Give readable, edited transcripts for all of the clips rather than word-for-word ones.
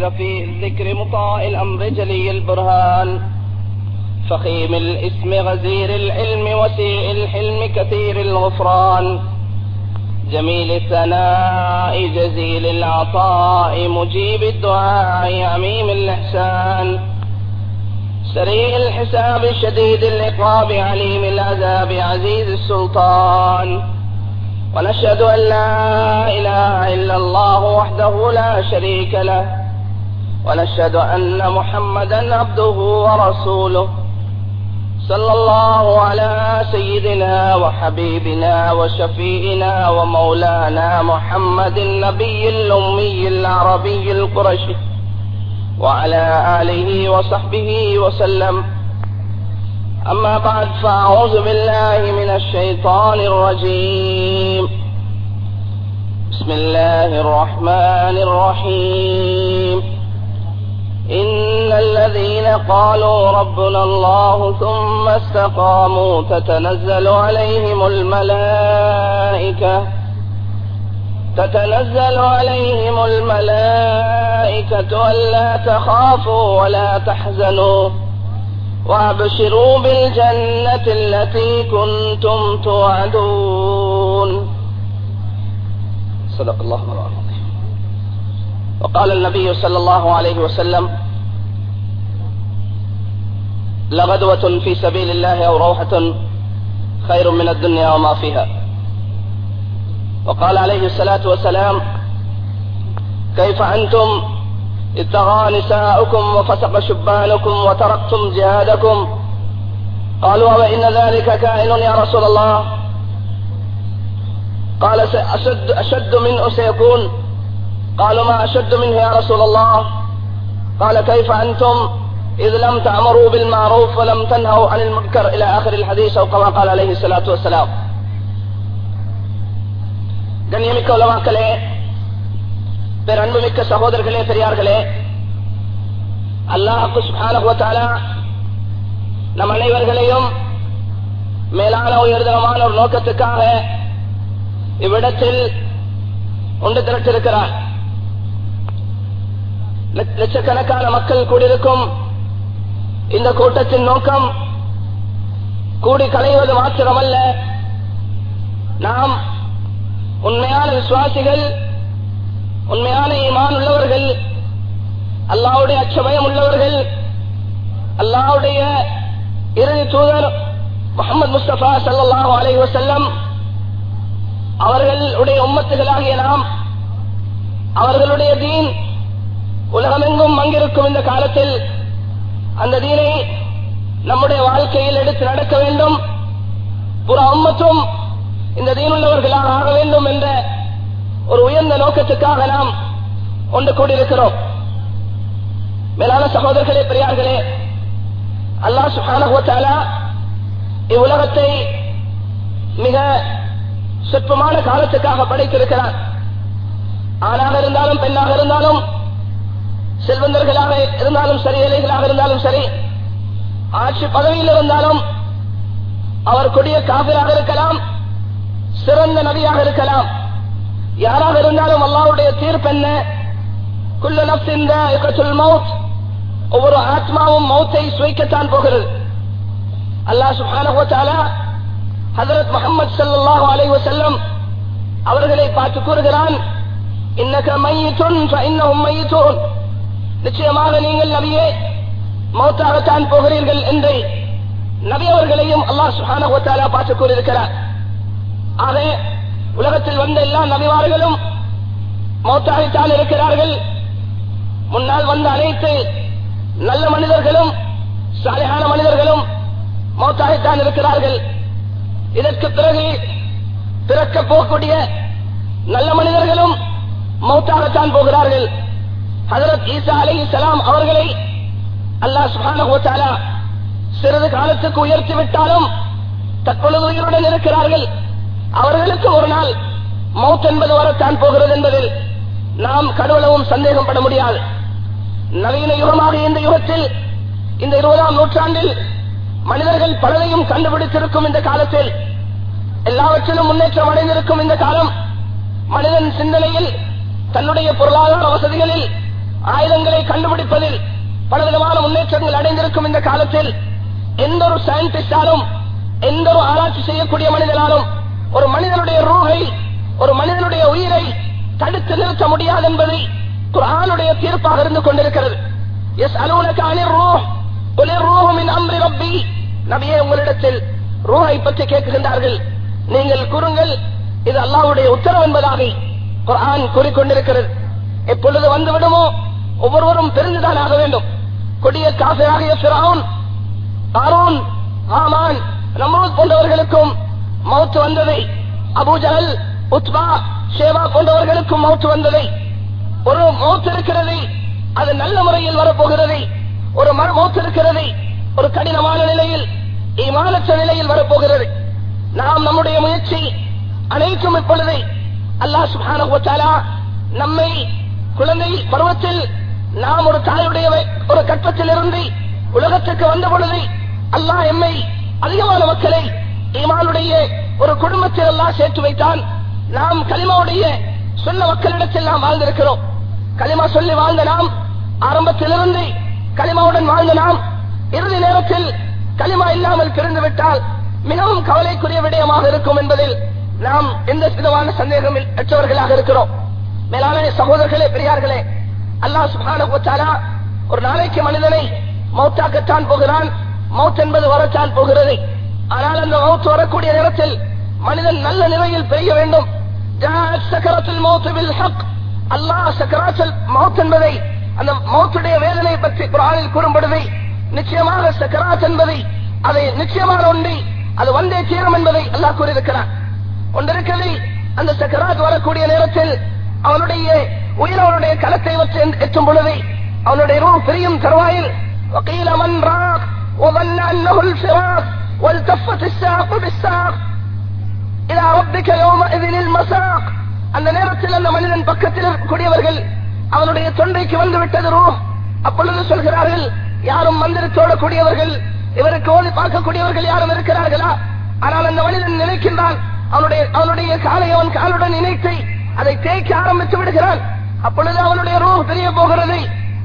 رفيع الذكر مطاع الأمر جلي البرهان فخيم الاسم غزير العلم وسيع الحلم كثير الغفران جميل الثناء جزيل العطاء مجيب الدعاء عميم الإحسان سريع الحساب شديد العقاب عليم العذاب عزيز السلطان ونشهد أن لا إله إلا الله وحده لا شريك له ونشهد أن محمدا عبده ورسوله صلى الله على سيدنا وحبيبنا وشفيئنا ومولانا محمد النبي الأمي العربي القرشي وعلى آله وصحبه وسلم. أما بعد فأعوذ بالله من الشيطان الرجيم. بسم الله الرحمن الرحيم. إن الذين قالوا ربنا الله ثم استقاموا تتنزل عليهم الملائكة ألا تخافوا ولا تحزنوا وابشروا بالجنة التي كنتم توعدون. صدق الله العظيم. وقال النبي صلى الله عليه وسلم: لغدوة في سبيل الله أو روحة خير من الدنيا وما فيها. وقال عليه الصلاة والسلام: كيف أنتم إذ طغى نساؤكم وفسق شبانكم وتركتم جهادكم؟ قالوا: وإن ذلك كائن يا رسول الله. قال: أشد منه سيكون. قالوا: ما أشد منه يا رسول الله؟ قال: كيف أنتم إذ لم تأمروا بالمعروف ولم تنهوا عن المنكر إلى آخر الحديث أو كما قال عليه الصلاة والسلام. கண்ணியமிக்க உலமாக்களே, பேரன்புமிக்க சகோதரர்களே, பெரியார்களே, அல்லாஹ் சுப்ஹானஹு வ தஆலா நம் அனைவர்களையும் மேலான உயர்தரமான ஒரு நோக்கத்துக்காக இவ்விடத்தில் ஒன்று திரட்டிருக்கிறார். லட்சக்கணக்கான மக்கள் கூடியிருக்கும் இந்த கூட்டத்தின் நோக்கம் கூடி களைவது மாத்திரமல்ல, நாம் உண்மையான விசுவாசிகள், உண்மையான ஈமான் உள்ளவர்கள், அல்லாஹ்வுடைய அச்சபயம் உள்ளவர்கள், அல்லாஹ்வுடைய இறுதி தூதர் முஹம்மது முஸ்தபா ஸல்லல்லாஹு அலைஹி வஸல்லம் அவர்களுடைய உம்மத்துகளாகிய நாம் அவர்களுடைய தீன் உலகமெங்கும் அங்கிருக்கும் இந்த காலத்தில் அந்த தீனை நம்முடைய வாழ்க்கையில் எடுத்து நடக்க வேண்டும், புற உம்மத்தும் இந்த தீன் உள்ளவர்களாக ஆக வேண்டும் என்ற ஒரு உயர்ந்த நோக்கத்துக்காக நாம் ஒன்று கூடியிருக்கிறோம். மேலான சகோதரர்களே, பெரியார்களே, அல்லாஹ் சுப்ஹானஹு வ தஆலா இவ்வுலகத்தை மிக சொற்பமான காலத்துக்காக படைத்திருக்கிறார். ஆணாக இருந்தாலும் பெண்ணாக இருந்தாலும், செல்வந்தர்களாக இருந்தாலும் சரி, ஏழைகளாக இருந்தாலும் சரி, ஆட்சி பதவியில் இருந்தாலும், அவர் கொடிய காபிராக இருக்கலாம், சிறந்த நபியாக இருக்கலாம், யாராக இருந்தாலும் அல்லாஹ்வுடைய தீர்ப்பு என்ன? குல்லு நஃப்ஸின் தாயிகத்துல் மௌத், ஒவ்வொரு ஆத்மாவும் மௌத்தை சுவைக்கத்தான் போகிறது. அல்லாஹ் சுப்ஹானஹு வ தஆலா ஹஜ்ரத் முஹம்மது ஸல்லல்லாஹு அலைஹி வஸல்லம் அவர்களை பார்த்து கூறுகிறான்: இன்னக மய்யிதுன் ஃபஇன்னஹும் மய்யிதுன், நிச்சயமாக நீங்கள் நபியே மௌத்தாகத்தான் போகிறீர்கள் என்று நபி அவர்களையும் அல்லாஹ் சுப்ஹானஹு வ தஆலா பார்த்து கூறியிருக்கிறார். ஆக உலகத்தில் வந்த எல்லா நபிமார்களும் மௌத்தாகத்தான் இருக்கிறார்கள். முன்னால் வந்த அனைத்து நல்ல மனிதர்களும் சாலிஹான மனிதர்களும் மௌத்தாகத்தான் இருக்கிறார்கள். இதற்கு பிறகு பிறக்க போகக்கூடிய நல்ல மனிதர்களும் மௌத்தாகத்தான் போகிறார்கள். ஹஜ்ரத் ஈசா அலைஹிஸ்ஸலாம் அவர்களை அல்லாஹ் சுப்ஹானஹு வ தஆலா சிறிது காலத்துக்கு உயர்த்தி விட்டாலும் தற்பொழுது உயிருடன் இருக்கிறார்கள். அவர்களுக்கு ஒரு நாள் மௌத் என்பது வரத்தான் போகிறது என்பதில் நாம் கடவுளவும் சந்தேகம் பட முடியாது. நவீன யுகமாக இந்த யுகத்தில், இந்த 20ஆம் நூற்றாண்டில் மனிதர்கள் பலரையும் கண்டுபிடித்திருக்கும் இந்த காலத்தில், எல்லாவற்றிலும் முன்னேற்றம் அடைந்திருக்கும் இந்த காலம், மனிதன் சிந்தனையில், தன்னுடைய பொருளாதார வசதிகளில், ஆயுதங்களை கண்டுபிடிப்பதில் பலவிதமான முன்னேற்றங்கள் அடைந்திருக்கும் இந்த காலத்தில் எந்த ஒரு சயின்டிஸ்டாலும் எந்த ஒரு ஆராய்ச்சி செய்யக்கூடிய மனிதனாலும் ஒரு மனிதனுடைய ரூஹை, ஒரு மனிதனுடைய உயிரை தடுத்து நிறுத்த முடியாது என்பதை குர்ஆனுடைய தீர்ப்பாக இருந்து கொண்டிருக்கிறது. நபியே, உங்களிடத்தில் ரூஹை பற்றி கேட்கின்றார்கள், நீங்கள் கூறுங்கள் இது அல்லாஹ்வுடைய உத்தரவு என்பதாக குர்ஆன் கூறிக்கொண்டிருக்கிறது. எப்பொழுது வந்துவிடுமோ ஒவ்வொருவரும் தெரிந்துதான் ஆக வேண்டும். கொடிய காஃபிராகிய ஃபிரௌன், காரூன், ஹாமான், நம்ரூத் போன்றவர்களுக்கும் மௌத் வந்ததை, அபூ ஜஹல், உத்பா, ஷேபா போன்றவர்களுக்கும் மௌத் வந்ததை, ஒரு மௌத் இருக்கிறது அது நல்ல முறையில் வரப்போகிறது, ஒரு மௌத் இருக்கிறது ஒரு கடினமான நிலையில், ஈமானற்ற நிலையில் வரப்போகிறது. நாம் நம்முடைய முயற்சி அனைத்தும் இப்பொழுது அல்லாஹ் சுப்ஹானஹு வ தஆலா நம்மை குழந்தை பருவத்தில் நாம் ஒரு தாயுடைய ஒரு கற்பத்தில் இருந்து உலகத்துக்கு வந்த பொழுது அல்லாஹ் எம்மை அதிகமான மக்களை ஈமானுடைய ஒரு குடும்பத்தில் அல்லாஹ் சேர்த்து வைத்தான். நாம் கலிமாவுடைய சொன்ன மக்களிடத்தில் நாம் வாழ்ந்திருக்கிறோம். கலிமா சொல்லி வாழ்ந்த நாம், ஆரம்பத்திலிருந்து கலிமாவுடன் வாழ்ந்த நாம், இறுதி நேரத்தில் கலிமா இல்லாமல் பிரிந்துவிட்டால் மிகவும் கவலைக்குரிய விடயமாக இருக்கும் என்பதில் நாம் எந்த விதமான சந்தேகம் அற்றவர்களாக இருக்கிறோம். மேலான சகோதரர்களே, பெரியார்களே, அல்லாஹ் சுப்ஹானஹு வ தஆலா ஒரு நாளைக்கு மனிதனை மௌத்தாக்கத்தான் போகிறான். மௌத் என்பது வரத்தான் போகிறது. ஆனால் அந்த மௌத் வரக்கூடிய நேரத்தில் மனிதன் நல்ல நிலையில் பெய்ய வேண்டும். அல்லாஹ் சக்கராத்துல் மௌத் என்பதை, அந்த மௌத்துடைய வேதனை பற்றி குர்ஆனில் கூறும்பொழுது நிச்சயமாக சக்கராத் என்பதை, அதை நிச்சயமான ஒன்றை அது வந்தே தீரும் என்பதை அல்லாஹ் கூறியிருக்கிறான். ஒன்றிருக்கிறது, அந்த சக்கராத் வரக்கூடிய நேரத்தில் அவனுடைய உயிரவனுடைய களத்தை வச்சு எட்டும் பொழுது அவனுடைய ரூஹ் பிரியும் தருவாயில் وقيل من راق وظن أنه الفراق والتفت الساق بالساق إلى ربك يومئذ المساق. அந்த நேரத்தில் அந்த மனிதன் பக்கத்தில் கூடியவர்கள் அவனுடைய தொண்டைக்கு வந்து விட்டது ரூஹ். அப்பொழுது சொல்கிறார்கள், யாரும் மந்திரத்தோட கூடியவர்கள், இவருக்கு ஓதி பார்க்கக்கூடியவர்கள் யாரும் இருக்கிறார்களா? ஆனால் அந்த மனிதன் நினைக்கின்றான், அவனுடைய காலை அவன் காலுடன் இணைத்து அதை தேய்க்க ஆரம்பித்து விடுகிறான். அப்பொழுது அவனுடைய ரூஹ் தெரிய போகிறது.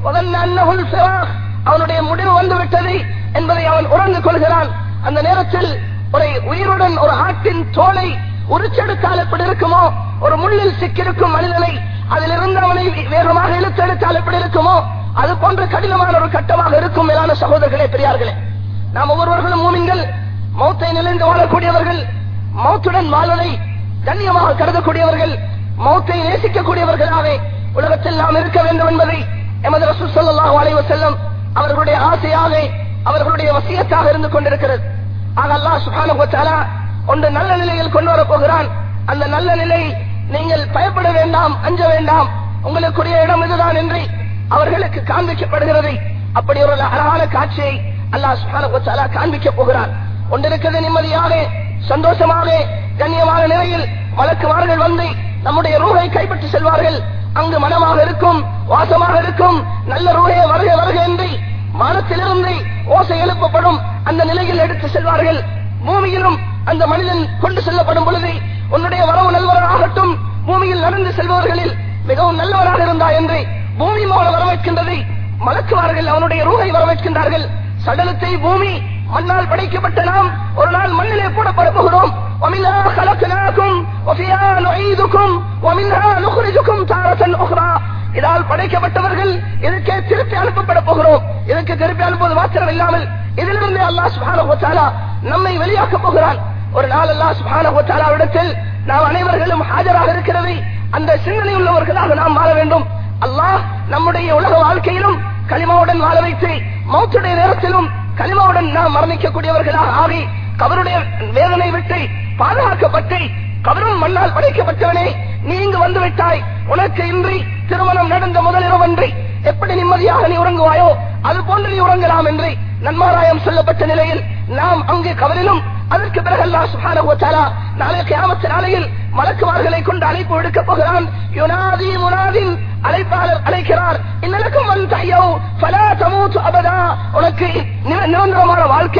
அவனுடைய முடிவு வந்துவிட்டது என்பதை அவன் உணர்ந்து கொள்கிறான். அந்த நேரத்தில் ஒரு உயிருடன் ஒரு ஆட்டின் தோலை உரிச்செடுத்தால் எப்படி இருக்குமோ, ஒரு முள்ளில் சிக்கிருக்கும் மனிதனை அதிலிருந்து அவனை வேகமாக இழுத்தெடுத்தால் எப்படி இருக்குமோ, அது போன்ற கடினமான ஒரு கட்டமாக இருக்கும். மேலான சகோதரர்களே, பெரியார்களே, நாம் ஒவ்வொருவர்களும் மூமின்கள், மௌத்தை நிலைந்து வாழக்கூடியவர்கள், மௌத்துடன் வாழ்வதை கண்ணியமாக கருதக்கூடியவர்கள், மௌத்தை நேசிக்கக்கூடியவர்களாக உலகத்தில் நாம் இருக்க வேண்டும் என்பதை எமது ரசூல் ஸல்லல்லாஹு அலைஹி வஸல்லம் அவர்களுடைய ஆசையாக, அவர்களுடைய வசியத்தாக இருந்து கொண்டிருக்கிறது. ஆக அல்லாஹ் சுப்ஹானஹு வ தஆலா ஒன்று நல்ல நிலையில் கொண்டு வரப் போகிறான். அந்த நல்ல நிலை, நீங்கள் பயப்பட வேண்டாம், அஞ்ச வேண்டாம், உங்களுக்குரிய இடம் இதுதான் என்று அவர்களுக்கு காண்பிக்கப்படுகிறது. அப்படி ஒரு அழகான காட்சியை அல்லாஹ் சுப்ஹானஹு வ தஆலா காண்பிக்க போகிறான். ஒன்றிருக்கிறது, நிம்மதியாக சந்தோஷமாக கண்ணியமான நிலையில் மலக்குமார்கள் வந்து நம்முடைய ரூஹை கைப்பற்றி செல்வார்கள். அங்கு மனமாக இருக்கும், வாசமாக இருக்கும், நல்ல ரூஹே வருக வருக என்று வானத்திலிருந்து ஓசை எழுப்பப்படும். அந்த நிலையில் எடுத்து செல்வார்கள். பூமியிலும் அந்த மனிதன் கொண்டு செல்லப்படும் பொழுது, உன்னுடைய வரவு நல்வராகட்டும், பூமியில் நடந்து செல்பவர்களில் மிகவும் நல்லவராக இருந்தா என்று பூமி மூலம் வரவேற்கின்றது. மலக்குமார்கள் அவனுடைய ரூஹை வரவேற்கின்றார்கள். சடலத்தை பூமி மண்ணால் படைக்கப்பட்ட நாம் ஒரு நாள் மண்ணிலே போடப்பட போகிறோம். وَمِنْهَا خَلَقْنَاكُمْ وَفِيهَا نُعِيدُكُمْ وَمِنْهَا نُخْرِجُكُمْ تَارَةً أُخْرَى. இதால் படைக்கப்பட்டவர்கள் இதற்கே திருப்பி அனுப்பப்பட போகிறோம். இதற்கு திருப்பி அனுப்புவது மாத்திரம் இல்லாமல் இதிலிருந்து அல்லாஹ் சுப்ஹானஹு வ தஆலா நம்மை வெளியாக்க போகிறான். ஒரு நாள் அல்லாஹ் சுப்ஹானஹு வ தஆலாவிடத்தில் நாம் அனைவர்களும் ஆஜராக இருக்கிறது. அந்த சிந்தனை உள்ளவர்களாக நாம் வாழ வேண்டும். அல்லாஹ் நம்முடைய உலக வாழ்க்கையிலும் கலிமாவுடன் வாழ வைத்து, மௌத்துடைய நேரத்திலும் கலிமாவுடன் நாம் மரணிக்கக்கூடியவர்களாக ஆகி, கபருடைய வேதனை விட்டு பாதுகாக்கப்பட்டு, கபரும் மண்ணால் படைக்கப்பட்டவனே, நீ இங்கு வந்து விட்டாய், உனக்கு இன்றி திருமணம் நடந்த முதலிரவன்றி எப்படி நிம்மதியாக நீ உறங்குவாயோ அது போன்று நீ உறங்கலாம் என்று நன்மாராயம் சொல்லப்பட்ட நிலையில் நாம் அங்கே கவலிலும், அதற்கு பிறகு அல்லாஹ் சுப்ஹானஹு வ தஆலா நாளை கியாமத் நாளையில் மலக்குமார்களை கொண்டு அழைப்பு விடுக்க போகிறான். யுனாதி முனாதின், அழைப்பாளர் அழைக்கிறார், இன்னலக்கும் அன் தஹ்யௌ ஃபலா தமூது அபதா. உனக்கு நிரந்தரமான வாழ்க்கை,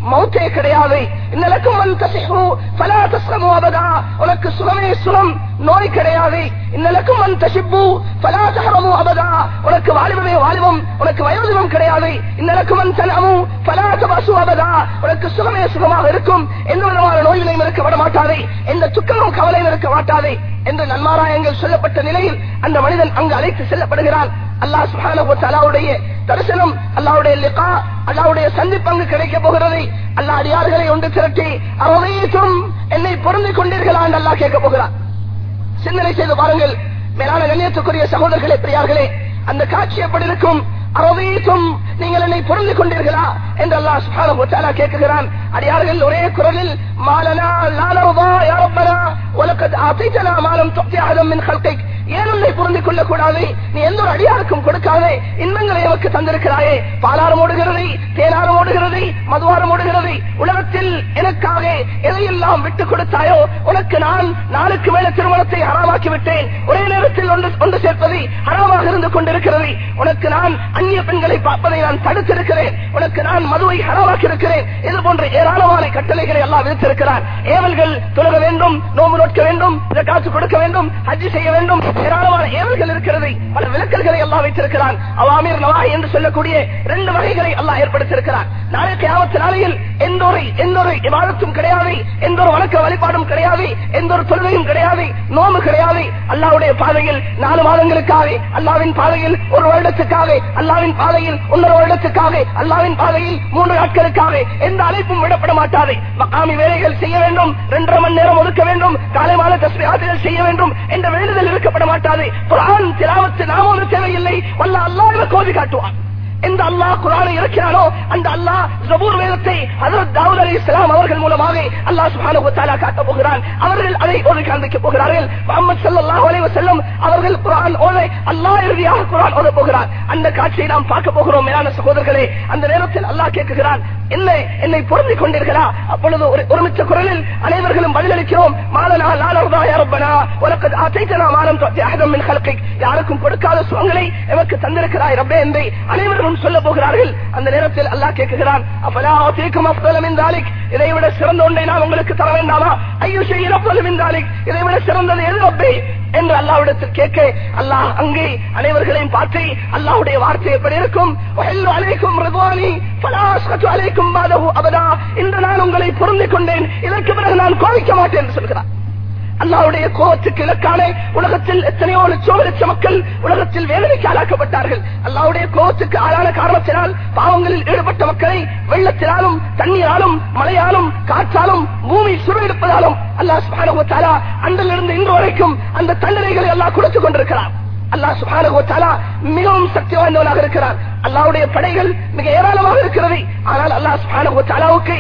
மௌத்தே கிடையாது. இன்னலக்கும் அன் தஸிஹு ஃபலா தஸ்கமு அபதா, உனக்கு சுகமே சுகம், நோய் கிடையாது. இன்னலக்கும் அன் தஷிப்பு ஃபலா தஹரமு அபதா, உனக்கு வாலிபமே வாலிபம், உனக்கு வயோதிபம் கிடையாது. இன்னலக்கும் அன் தனமு ஃபலா தபசு அபதா, உனக்கு சுகமே சுகமாக இருக்கும், எந்த விதமான நோயிலையும் இருக்க மாட்டாதே, எந்த துக்கமும் கவலையும் இருக்க மாட்டாதே என்று நன்மாராயங்கள் சொல்லப்பட்ட நிலையில் அந்த மனிதன் அங்கு அழைத்து செல்லப்படுகிறான். அல்லாஹ் சுப்ஹானஹு வ தஆலாவுடைய தரிசனம், அல்லாஹ்வுடைய லிகா, அல்லாஹ்வுடைய சந்திப்பு அங்கு கிடைக்க போகிறது. அல்லாஹ் அடியார்களை ஒன்று திரட்டி அரவீதும் என்னை பொருந்திக் கொண்டீர்களா என்று அல்லாஹ் கேட்க போகிறான். சிந்தனை செய்து பாருங்கள் மேலான கண்ணியத்துக்குரிய சகோதரர்களே, பெரியார்களே, அந்த காட்சி எப்படி இருக்கும்? அரவீதும் நீங்கள் என்னை பொருந்திக் கொண்டீர்களா என்று அல்லாஹ் சுப்ஹானஹு வ தஆலா கேட்கிறான். அடியார்கள் ஒரே குரலில் மாலனா லா நர்தா யா ரப்பனா வலகத் ஆதைதனா மா லம் துஅதி அஹதன் மின் ஹல்கிக், ஏன் உன்னை பொருந்திக் கொள்ளக் கூடாது? நீ எந்த ஒரு அடியாருக்கும் கொடுக்காதே இன்பங்களை எமக்கு தந்திருக்கிறாயே. பாலாரம் ஓடுகிறது, தேனாரம் ஓடுகிறது, மதுவாரம் ஓடுகிறது. உலகத்தில் எனக்காக எதையெல்லாம் விட்டுக் கொடுத்தாயோ உனக்கு நான் நாளுக்கு மேல திருமணத்தை ஹராமாக்கி விட்டேன். ஒரே நேரத்தில் ஒன்று சேர்ப்பதை ஹராமாக இருந்து கொண்டிருக்கிறது. உனக்கு நான் அந்நிய பெண்களை பார்ப்பதை நான் தடுத்திருக்கிறேன். உனக்கு நான் மதுவை ஹராமாக்கி இருக்கிறேன். இது போன்ற ஏராளமான கட்டளைகளை எல்லாம் விதித்திருக்கிறார். ஏவல்கள் தொழுக வேண்டும், நோம்பு நோக்க வேண்டும், ஜகாத் கொடுக்க வேண்டும், ஹஜ் செய்ய வேண்டும், ஏராளமான ஏவல்கள் இருக்கிறது. பல விலக்கல்களை எல்லாம் வைத்திருக்கிறான். அவாமீர் நவாஹி என்று சொல்லக்கூடிய 2 வகைகளை அல்லாஹ் ஏற்படுத்தியிருக்கிறார். நாளை கியாமத் நாளையில் எந்த ஒரு இபாதத்தும் கிடையாது, எந்த ஒரு வணக்க வழிபாடும் கிடையாது, எந்த ஒரு தொழுகையும் கிடையாது, நோம்பு கிடையாது. அல்லாஹ்வுடைய பாதையில் 4 மாதங்களுக்காக, அல்லாஹ்வின் பாதையில் 1 வருடத்துக்காக, அல்லாஹ்வின் பாதையில் 1.5 வருடத்துக்காக, அல்லாஹ்வின் பாதையில் 3 நாட்களுக்காக எந்த அழைப்பும் விடப்பட மாட்டாது. மக்காமி வேலைகள் செய்ய வேண்டும், 2.5 மணி நேரம் ஒதுக்க வேண்டும், காலை மாலை தஸ்பீஹாத்துகள் செய்ய வேண்டும் என்ற வேண்டுதல் இருக்கப்பட மாட்டாது. குர்ஆன் திலாவத்து நாம தேவையில்லை, வல்லாஹ் அல்லாஹ் கோதி காட்டுவான். எந்த அல்லாஹ் குர்ஆனை இறக்கினானோ அந்த அல்லாஹ் ஜபூர் வேதத்தை ஹஜ்ரத் தாவூத் அலைஹிஸ்ஸலாம் அவர்கள் மூலமாக அல்லாஹ் சுப்ஹானஹு வ தஆலா காட்ட போகிறான். அவர்கள் அதை ஓதி காண்பிக்க போகிறார்கள். முஹம்மது ஸல்லல்லாஹு அலைஹி வஸல்லம் அவர்கள் குர்ஆன் ஓத அல்லாஹ் இறுதியாக குர்ஆன் ஓத போகிறார். அந்த காட்சியை நாம் பார்க்க போகிறோம். மேலான சகோதரர்களே, அந்த நேரத்தில் அல்லாஹ் கேட்கிறான், என்னை பொருந்திக் கொண்டீர்களா? அப்பொழுது ஒருமித்த குரலில் அனைவர்களும் பதிலளிக்கிறோம். மாலனா லா நர்தா யா ரப்பனா வலகத் ஆதைதனா மா லம் துஅதி அஹதன் மின் ஹல்கிக், யாருக்கும் கொடுக்காத சுகங்களை எமக்கு தந்திருக்கிறாய் ரப்பே என்று அனைவரும் சொல்ல போகிறார்கள். அந்த நேரத்தில் அல்லாஹ் கேட்கிறான், அஃபலா ஆதீகும் அஃதல மின் தாலிக், இதைவிட சிறந்த ஒன்றை நான் உங்களுக்கு தர வேண்டாமா? ஐயு ஷைஇன் அஃதல மின் தாலிக், இதைவிட சிறந்தது எது ரப்பே என்று அல்லாஹ்விடத்தில் கேட்க, அல்லாஹ் அங்கே அனைவர்களையும் பார்த்து அல்லாஹ்வுடைய வார்த்தை எப்படி இருக்கும்? வஹல்லு அலைக்கும் ரிضواني فلا اسخط عليكم بعده ابدا, இன்று நான் உங்களை பொருந்திக் கொண்டேன், இதற்கு பிறகு நான் கோபிக்க மாட்டேன் என்று சொல்கிறார். அல்லாஹ்வுடைய கோபத்துக்கு இலக்கான உலகத்தில் எத்தனையோ லட்சம் மக்கள் உலகத்தில் வேதனைக்கு ஆளாக்கப்பட்டார்கள். அல்லாஹ்வுடைய கோபத்துக்கு ஆளான காரணத்தினால் பாவங்களில் ஈடுபட்ட மக்களை வெள்ளத்தினாலும் தண்ணீராலும் மழையாலும் காற்றாலும் பூமி சுருவெடுப்பதாலும் அல்லாஹ் சுப்ஹானஹு வ தஆலா அன்றிலிருந்து இன்று வரைக்கும் அந்த தண்டனைகளை அல்லாஹ் கொடுத்துக் கொண்டிருக்கிறார். அல்லாஹ் சுப்ஹானஹு வ தஆலா மிகவும் சக்தி வாய்ந்தவனாக இருக்கிறார். அல்லாஹ்வுடைய படைகள் மிக ஏராளமாக இருக்கிறது. ஆனால் அல்லாஹ் சுப்ஹானஹு வ தஆலாவுக்கு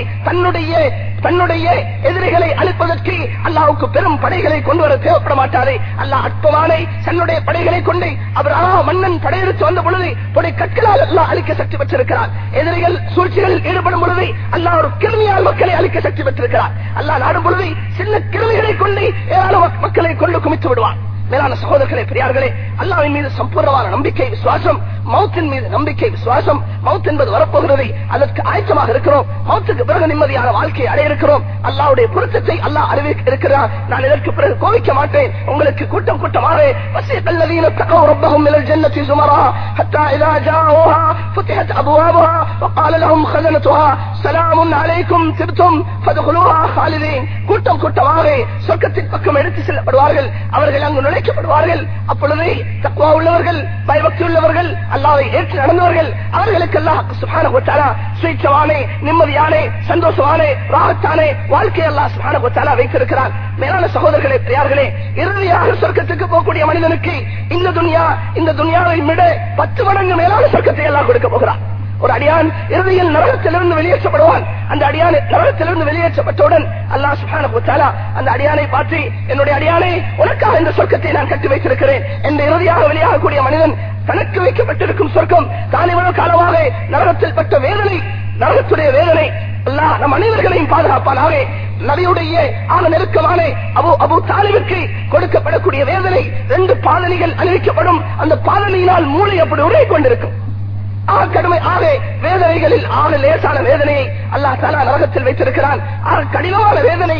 தன்னுடைய எதிரிகளை அழிப்பதற்கு அல்லாஹ்வுக்கு பெரும் படைகளை கொண்டு வர தேவைப்பட மாட்டாரே. அல்லாஹ் அற்பமான தன்னுடைய படைகளை கொண்டு அவர் மன்னன் படையெடுத்து வந்த பொழுது பொடி கற்களால் அல்லாஹ் அழிக்க சக்தி பெற்றிருக்கிறார். எதிரிகள் சூழ்ச்சிகளில் ஈடுபடும் பொழுது அல்லாஹ் ஒரு கிருமியால் மக்களை அழிக்க சக்தி பெற்றிருக்கிறார். அல்லாஹ் நாடும் பொழுது சின்ன கிருமிகளை கொண்டு ஏராள மக்களை கொண்டு குமித்து விடுவார். மேலான சகோதரர்களே, பெரியார்களே, அல்லாஹ்வின் மீது சம்பூர்ணமான நம்பிக்கை விசுவாசம், மௌத்தின் மீது நம்பிக்கை விசுவாசம். மௌத் என்பது வரப்போகிறது, அதற்கு ஆயத்தமாக இருக்கிறோம். மௌத்துக்கு பிறகு நிம்மதியான வாழ்க்கையை அடைய இருக்கிறோம். அல்லாஹ்வுடைய பொருத்தத்தை அல்லாஹ் அறிவிக்க இருக்கிறார். நான் இதற்கு பிறகு கோபிக்க மாட்டேன். உங்களுக்கு கூட்டம் கூட்டமாக வஸீக அல்லதீன தகவ் ரப்பஹும் மினல் ஜன்னதி ஸுமரா ஹத்தா இதா ஜாஊஹா ஃபுதிஹத் அப்வாபுஹா வகால லஹும் கஸனத்துஹா ஸலாமுன் அலைக்கும் திப்தும் ஃபத்குலூஹா ஹாலிதீன். கூட்டம் கூட்டமாக சொர்க்கத்தின் பக்கம் எடுத்து செல்லப்படுவார்கள். அவர்கள் அங்கு நுழைக்கப்படுவார்கள். அப்பொழுது தக்வா உள்ளவர்கள், பயபக்தி உள்ளவர்கள், அல்லாஹ்வை ஏற்று நடந்தவர்கள், அவர்களுக்கு அல்லாஹ் சுப்ஹானஹு வ தஆலா சுயச்சவானே, நிம்மதியானே, சந்தோஷமானே, ராஹத்தானே வாழ்க்கை அல்லாஹ் சுப்ஹானஹு வ தஆலா வைத்திருக்கிறார். மேலான சகோதரர்களே, பெரியார்களே, இறுதியாக சொர்க்கத்துக்கு போகக்கூடிய மனிதனுக்கு இந்த துன்யாவை விட 10 மடங்கு மேலான சொர்க்கத்தை அல்லாஹ் கொடுக்க போகிறார். ஒரு அடியான் இறுதியில் நரகத்திலிருந்து வெளியேற்றப்படுவான். அந்த அடியான் நரகத்திலிருந்து வெளியேற்றப்பட்டவுடன் அல்லாஹ் சுப்ஹானஹு வ தஆலா அந்த அடியானை பார்த்து, என்னுடைய அடியானே, உனக்காக இந்த சொர்க்கத்தை நான் கட்டி வைத்திருக்கிறேன் என்று இறுதியாக வெளியாகக்கூடிய மனிதன் தனக்கு வைக்கப்பட்டிருக்கும் சொர்க்கம் தான் இவ்வளவு காலமாக நரகத்தில் பட்ட வேதனை, நரகத்துடைய வேதனை அல்லாஹ் நம் அனைவர்களையும் பாதுகாப்பானாக. நபியுடைய ஆக நெருக்கமான அபூ தாலிபுக்கு கொடுக்கப்படக்கூடிய வேதனை 2 பாதணிகள் அணிவிக்கப்படும். அந்த பாதணியினால் மூளை அப்படி உருகிக் கொண்டிருக்கும். கடுமை வேதனைகளில் லேசான வேதனையை அல்லாஹ் தஆலா நரகத்தில் வைத்திருக்கிறான். கடினமான வேதனை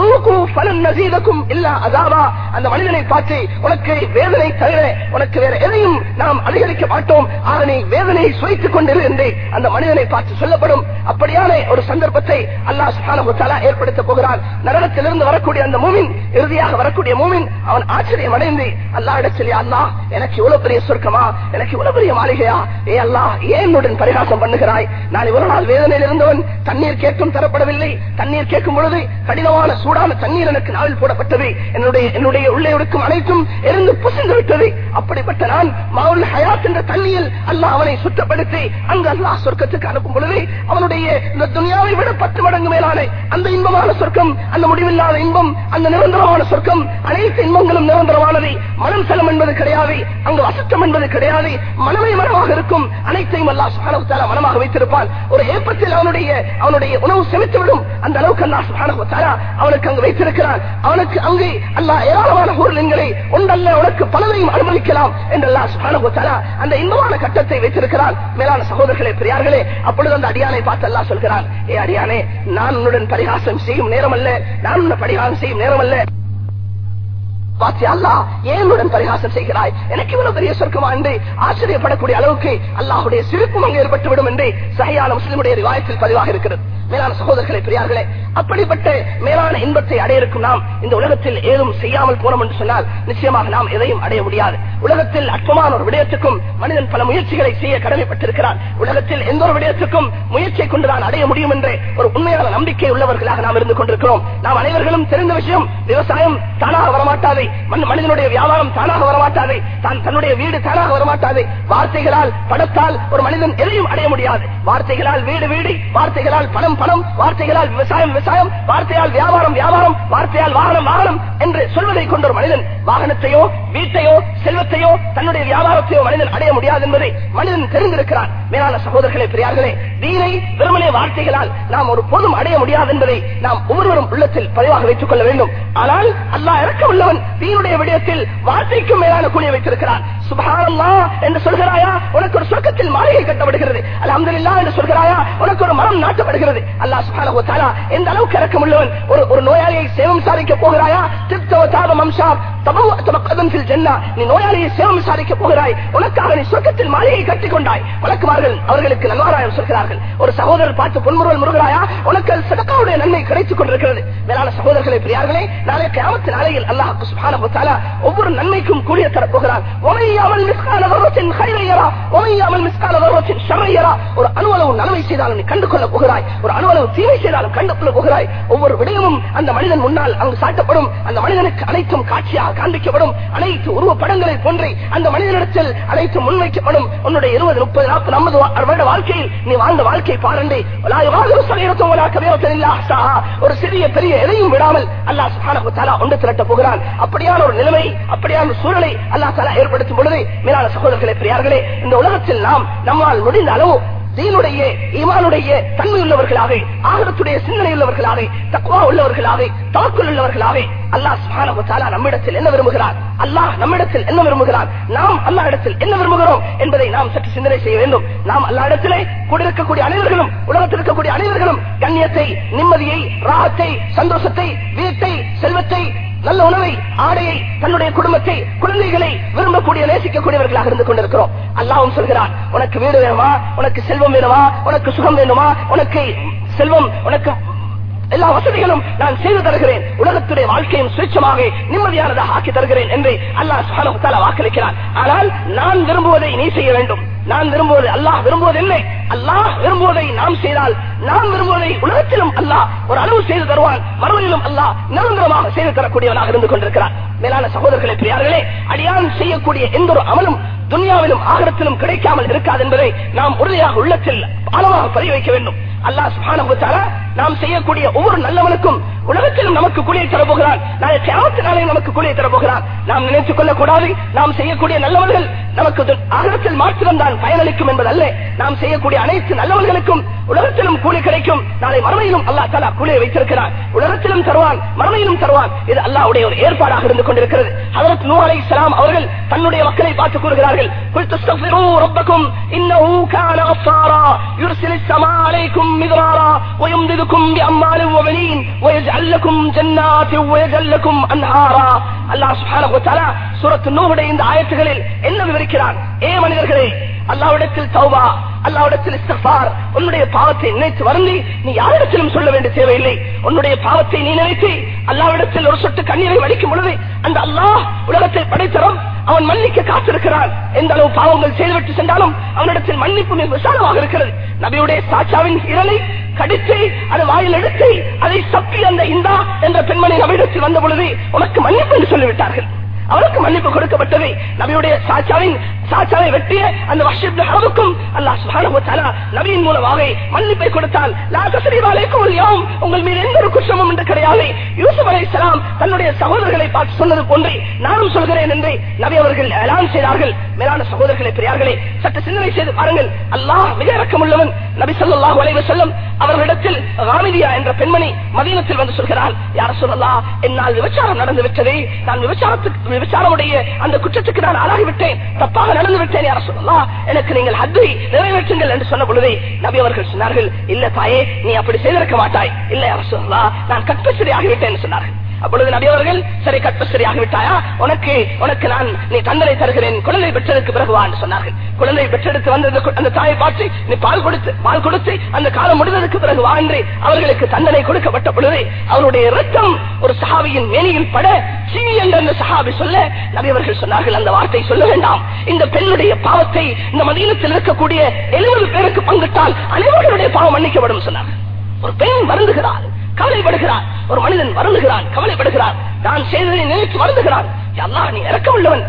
அந்த மனிதனை பார்த்து உனக்கு வேதனை தவிர உனக்கு வேற எதையும் நாம் அதிகரிக்க மாட்டோம், நீ வேதனையை சுவைத்துக் கொண்டிரு என்று அந்த மனிதனை பார்த்து சொல்லப்படும். அப்படியான ஒரு சந்தர்ப்பத்தை அல்லாஹ் சுப்ஹானஹு வ தஆலா ஏற்படுத்த போகிறான். நரகத்திலிருந்து வரக்கூடிய அந்த மூமின், இறுதியாக வரக்கூடிய மூமின், அவன் ஆச்சரியம் அடைந்து அல்லாஹ்விடத்தில், அல்லாஹ் எனக்கு இவ்வளவு பெரிய சொர்க்கமா, எனக்கு இவ்வளவு பெரிய மாளிகையா, ஏ அல்லாஹ் ஏன் என்னுடன் பரிகாசம் பண்ணுகிறாய்? நான் இவ்வளவு நாள் வேதனையில் இருந்தவன், தண்ணீர் கேட்கும் தரப்படவில்லை, தண்ணீர் கேட்கும் பொழுது கடினமான சூடான தண்ணீர் எனக்கு நாவில் போடப்பட்டது, என்னுடைய உள்ளே இருக்கும் அனைத்தும் எரிந்து புசிந்து விட்டது. அப்படிப்பட்ட நான் மாவுல் ஹயாத் என்ற தண்ணீர் அல்லாஹ் அவனை சுத்தப்படுத்தி அங்கு அல்லாஹ் சொர்க்கத்துக்கு அனுப்பும் பொழுது அவனுடைய இந்த துனியாவை விட 10 மடங்கு மேலான அந்த இன்பமான சொர்க்கம், அந்த முடிவில்லாத இன்பம், அந்த நிரந்தரமான சொர்க்கம், அனைத்து இன்பங்களும் நிரந்தரமானது. மனம் செலம் என்பது கிடையாது, அங்கு அசுத்தம் என்பது கிடையாது. மனமே மனமாக இருக்கும், அனைத்தையும் அல்லாஹ் சுப்ஹானஹு வ தஆலா மனமாக வைத்திருப்பான். ஒரு ஏப்பத்தில் அவனுடைய உணவு செமித்துவிடும். அந்த அளவுக்கு அல்லாஹ் சுப்ஹானஹு வ தஆலா அவனுக்கு அங்கு வைத்திருக்கிறான். அவனுக்கு அங்கு அல்லாஹ் ஏராளமான ஊர்லின்களை ஒன்றல்ல உனக்கு பலதையும் அனுமதிக்கலாம் என்று அல்லாஹ் சுப்ஹானஹு வ தஆலா அந்த இன்பமான கட்டத்தை வைத்திருக்கிறான். மேலான சகோதரர்களே, பெரியார்களே, அப்பொழுது அந்த அடியானை பார்த்து அல்லாஹ் சொல்கிறான், ஏ அடியானே, நான் உன்னுடன் பரிகாசம் செய்யும் நேரம் அல்ல, நான் உன்னை பரிகாசம் செய்யும் நேரம் அல்ல. ஏனுடன் பரிகாசம் செய்கிறாய், எனக்கு இவ்வளவு பெரிய சொர்க்கமா என்று ஆச்சரியப்படக்கூடிய அளவுக்கு அல்லாஹுடைய சிரிப்பும் அங்கு ஏற்பட்டுவிடும் என்று சஹீஹான முஸ்லிமுடைய ரிவாயத்தில் பதிவாக இருக்கிறது. மேலான சகோதரர்களே, பெரியார்களே, அப்படிப்பட்ட மேலான இன்பத்தை அடைய இருக்கும் நாம் இந்த உலகத்தில் ஏதும் செய்யாமல் போனோம் என்று சொன்னால் நிச்சயமாக நாம் எதையும் அடைய முடியாது. உலகத்தில் அற்பமான ஒரு விடயத்துக்கும் மனிதன் பல முயற்சிகளை செய்ய கடமைப்பட்டிருக்கிறான். உலகத்தில் எந்த ஒரு விடயத்துக்கும் முயற்சியை கொண்டு நான் அடைய முடியும் என்ற ஒரு உண்மையான நம்பிக்கை உள்ளவர்களாக நாம் இருந்து கொண்டிருக்கிறோம். நாம் அனைவர்களும் தெரிந்த விஷயம், விவசாயம் தானாக வரமாட்டாது, மனிதனுடைய வியாபாரம் தானாக வரமாட்டாது, தன்னுடைய வீடு தானாக வரமாட்டாது. வார்த்தைகளால், பணத்தால் ஒரு மனிதன் எதையும் அடைய முடியாது. வார்த்தைகளால் வீடு வீடு, வார்த்தைகளால் பணம் பணம், வார்த்தைகளால் விவசாயம் விவசாயம், வார்த்தையால் வியாபாரம் வியாபாரம், வார்த்தையால் வாகனம் வாகனம் என்று சொல்வதை கொண்ட ஒரு மனிதன் வாகனத்தையோ வீட்டையோ செல்வத்தையோ தன்னுடைய வியாபாரத்தையோ மனிதன் அடைய முடியாது என்பதை மனிதன் தெரிந்திருக்கிறான். மேலான சகோதரர்களே, பெரியார்களே, தீனை வெறுமனே வார்த்தைகளால் நாம் ஒரு பொதும் அடைய முடியாது என்பதை நாம் ஒவ்வொருவரும் உள்ளத்தில் பதிவாக வைத்துக் கொள்ள வேண்டும். ஆனால் அல்லாஹ் இரக்கம் உள்ளவன் தீனுடைய விடயத்தில் வார்த்தைக்கும் மேலான கூலியை வைத்திருக்கிறான். சுப்ஹானல்லாஹ் என்று சொல்கிறாயா, உனக்கு ஒரு சொர்க்கத்தில் மாளிகை கட்டப்படுகிறது. அல்ஹம்துலில்லாஹ் என்று சொல்கிறாயா, உனக்கு ஒரு மரம் நாட்டப்படுகிறது. அல்லாஹ் சுப்ஹானஹு வ தஆலா எந்த அளவுக்கு இரக்கம் உள்ளவன். ஒரு நோயாளியை சேவம் விசாரிக்க போகிறாயா, நீ நோயாளியை சேவம் விசாரிக்க போகிறாய், உனக்காக நீ சொர்க்கத்தில் மாளிகை கட்டிக் கொண்டாய். வழக்குமார்கள் அவர்களுக்கு நல்வாராயம் சொல்கிறார்கள். ஒரு சகோதரர் பார்த்து பொன்முறுவல் முருகிறாயா, உனக்கு சதகாவுடைய நன்மை கிடைத்துக் கொண்டிருக்கிறது. மேலான சகோதரர்களே, பெரியார்களே, நாளை கியாமத் நாளையில் அல்லாஹ் சுப்ஹானஹு வ தஆலா ஒவ்வொரு நன்மைக்கும் கூலியை தரப்போகிறான். ஒரு அணுவளவு நன்மை செய்தாலும் நீ கண்டு கொள்ள போகிறாய், ஒரு அணுவளவு தீமை செய்தாலும் கண்டு கொள்ள போகிறாய். ஒவ்வொரு விடயமும் அந்த மனிதன் முன்னால் அங்கு சாட்டப்படும். அந்த மனிதனுக்கு அனைத்தும் காட்சியாக காண்பிக்கப்படும். அனைத்து உருவப்படங்களை போன்றே அந்த மனிதனிடத்தில் அனைத்தும் முன்வைக்கப்படும். உன்னுடைய 20, 30, 40, 50 வருட வாழ்க்கையில் நீ வாழ்ந்த வாழ்க்கை பாருண்டே. ஒரு சிறிய பெரிய எதையும் விடாமல் அல்லாஹ் சுப்ஹானஹு வ தஆலா ஒன்று திரட்ட போகிறான். அப்படியான ஒரு நிலைமை, அப்படியான சூழலை அல்லாஹ் தஆலா ஏற்படுத்தும் பொழுது, மேலான சகோதரர்களே, பெரியார்களே, இந்த உலகத்தில் நாம் நம்மால் முடிந்த அளவு தீனுடைய ஈமானுடைய தன்மை உள்ளவர்களாக, ஆகிரத்துடைய சிந்தனை உள்ளவர்களாக, தக்வா உள்ளவர்களாக, தவக்குல் உள்ளவர்களாக அல்லாஹ் சுப்ஹானஹு வ தஆலா நம்மிடத்தில் என்ன விரும்புகிறார், அல்லாஹ் நம்மிடத்தில் என்ன விரும்புகிறார், நாம் அல்லாஹ்விடத்தில் என்ன விரும்புகிறோம் என்பதை நாம் சற்று சிந்தனை செய்ய வேண்டும். நாம் அல்லாஹ்விடத்திலே கூடியிருக்கக்கூடிய அனைவர்களும், உலகத்தில் இருக்கக்கூடிய அனைவர்களும் கண்ணியத்தை, நிம்மதியை, ராகத்தை, சந்தோஷத்தை, வீட்டை, செல்வத்தை, நல்ல உணவை, ஆடையை, தன்னுடைய குடும்பத்தை, குழந்தைகளை விரும்பக்கூடிய, நேசிக்கக்கூடியவர்களாக இருந்து கொண்டிருக்கிறோம். அல்லாஹ்வும் சொல்கிறான், உனக்கு வீடு வேணுமா, உனக்கு செல்வம் வேணுமா, உனக்கு சுகம் வேணுமா, உனக்கு செல்வம், உனக்கு எல்லா வசதிகளும் நான் செய்து தருகிறேன், உலகத்துடைய வாழ்க்கையும் சுயட்சமாக நிம்மதியானதாக ஆக்கி தருகிறேன் என்று அல்லாஹ் சுப்ஹானஹு வ தஆலா வாக்களிக்கிறான். ஆனால் நான் விரும்புவதை நீ செய்ய வேண்டும். நான் விரும்புவது அல்லாஹ் விரும்புவது இல்லை. அல்லாஹ் விரும்புவதை நாம் செய்தால், நாம் விரும்புவதை உலகத்திலும் அல்லாஹ் ஒரு அளவு செய்து தருவான், மறுமையிலும் அல்லாஹ் நிரந்தரமாக செய்து தரக்கூடியவனாக இருந்து கொண்டிருக்கிறார். மேலான சகோதரர்களே, பிரியார்களே, அடியான் செய்யக்கூடிய எந்த ஒரு அமலும் துன்யாவிலும் ஆகிரத்திலும் கிடைக்காமல் இருக்காது என்பதை நாம் உறுதியாக உள்ளத்தில் ஆழமாக பதிய வைக்க வேண்டும். அல்லாஹ் சுப்ஹானஹு வ தஆலா நாம் செய்யக்கூடிய ஒவ்வொரு நல்லவனுக்கும் உலகத்திலும் நமக்கு கூலியை தரப்போகிறான், நாளை கியாமத் நாளையில் நமக்கு கூலியை தரப்போகிறான். நாம் நினைத்துக் கொள்ளக்கூடாது நாம் செய்யக்கூடிய நல்லவர்கள் நமக்கு ஆகிரத்தில் மாத்திரம் தான் பயனளிக்கும் என்பதல்ல. நாம் செய்யக்கூடிய அனைத்து நல்லவர்களுக்கும் உலகத்திலும் கூலி கிடைக்கும், நாளை மறுமையிலும் அல்லாஹ் தஆலா கூலியை வைத்திருக்கிறார். உலகத்திலும் தருவான், மறுமையிலும் தருவான். இது அல்லாஹ்வுடைய ஒரு ஏற்பாடாக இருந்து கொண்டிருக்கிறது. ஹஜ்ரத் நூஹ் அலைஹிஸ்ஸலாம் அவர்கள் தன்னுடைய மக்களை பார்த்து கூறுகிறார்கள், குல் தஸ்தக்ஃபிரூ ரப்பக்கும் இன்னஹு கான கஃபாரா யுர்சிலிஸ் ஸமா அலைக்கும் மித்ராரா வயம்திதுக்கும் பிஅம்வாலின் வபனீன் வயஜ்அல் லக்கும் ஜன்னாத்தின் வயஜ்அல் லக்கும் அன்ஹாரா. அல்லாஹ் சுப்ஹானஹு வ தஆலா சூரத் நூஹுடைய இந்த ஆயத்துகளில் என்ன விவரிக்கிறான்? ஏ மனிதர்களே, அல்லாஹ்விடத்தில் தௌபா, அல்லாஹ்விடத்தில் இஸ்திக்ஃபார், உன்னுடைய பாவத்தை நினைத்து வருந்தி நீ யாரிடத்திலும் சொல்ல வேண்டிய தேவையில்லை. உன்னுடைய பாவத்தை நீ நினைத்து அல்லாஹ்விடத்தில் ஒரு சொட்டு கண்ணீரை வடிக்கும் பொழுது அந்த அல்லாஹ் உலகத்தை படைத்தரும் அவன் மன்னிக்க காத்திருக்கிறான். எந்த அளவு பாவங்கள் செய்துவிட்டு சென்றாலும் அவனிடத்தில் மன்னிப்பு மிக விசாலமாக இருக்கிறது. நபியுடைய சாச்சாவின் இரலை கடித்து அது வாயில் எடுத்து அதை சப்பி அந்த இந்தா என்ற பெண்மணி நபியிடத்தில் வந்த பொழுது உனக்கு மன்னிப்பு என்று சொல்லிவிட்டார்கள். அவருக்கு மன்னிப்பு கொடுக்கப்பட்டது. நபியுடைய சாச்சாவை வெட்டிய அந்த வஹ்ஷ் ஹரபுக்கும் அல்லாஹ் சுப்ஹானஹு வ தஆலா நபியின் மூலமாக மன்னிப்பை கொடுத்தால், லா தஸ்ரீப அலைக்கும் அல்-யௌம், உங்கள் மீது எந்த ஒரு குற்றமும் என்று கிடையாது. யூசுப் அலைஹிஸ்ஸலாம் தன்னுடைய சகோதரர்களை பார்த்து சொன்னது போன்று நானும் சொல்கிறேன் என்று நபி அவர்கள் எலான் செய்தார்கள். மேலான சகோதரர்களே, பெரியார்களே, சற்று சிந்தனை செய்து பாருங்கள். அல்லாஹ் மிக இரக்கமுள்ளவன். நபி ஸல்லல்லாஹு அலைஹி வஸல்லம் அவர்களிடத்தில் காமிதியா என்ற பெண்மணி மதீனத்தில் வந்து சொல்கிறாள், யா ரசூலல்லாஹ், என்னால் விபச்சாரம் நடந்து விட்டது, நான் விபச்சாரமுடைய அந்த குற்றத்துக்கு நான் ஆளாகிவிட்டேன், தப்பாக நடந்து விட்டேன், யா ரசூலல்லாஹ், எனக்கு நீங்கள் ஹத்தை நிறைவேற்றுங்கள் என்று சொன்ன பொழுது நபி அவர்கள் சொன்னார்கள், இல்ல தாயே, நீ அப்படி செய்திருக்க மாட்டாய். இல்ல யா ரசூலல்லாஹ், நான் கற்பசிரி ஆகிவிட்டேன் சொன்னார்கள். அப்பொழுது நபி அவர்கள், சரி கற்பசிரி ஆகிவிட்டாயா, உனக்கு நான் நீ தண்டனை தருகிறேன், குழந்தை பெற்றதற்கு பிறகு வா என்று சொன்னார்கள். குழந்தை பெற்றெடுத்து வந்த அந்த தாயை பார்த்து நீ பால் கொடுத்து அந்த காலம் முடிந்ததற்கு பிறகு வா என்று அவர்களுக்கு தண்டனை கொடுக்கப்பட்ட பொழுது அவருடைய இரத்தம் ஒரு சஹாபியின் மேனியில் பட சீ என்ற அந்த சஹாபி சொல்ல நபி அவர்கள் சொன்னார்கள், அந்த வார்த்தை சொல்ல வேண்டாம். இந்த பெண்ணுடைய பாவத்தை இந்த மதீனத்தில் இருக்கக்கூடிய 70 பேருக்கு பங்கிட்டால் அனைவர்களுடைய பாவம் மன்னிக்கப்படும் சொன்னார்கள். ஒரு பெண் வருந்துகிறார், கவலைப்படுகிறார். ஒரு மனிதன் வருந்துகிறான், கவலைப்படுகிறார், நான் செய்ததை நினைத்து வருந்துகிறான். அல்லாஹ், நீ இரக்கமுள்ளவன்.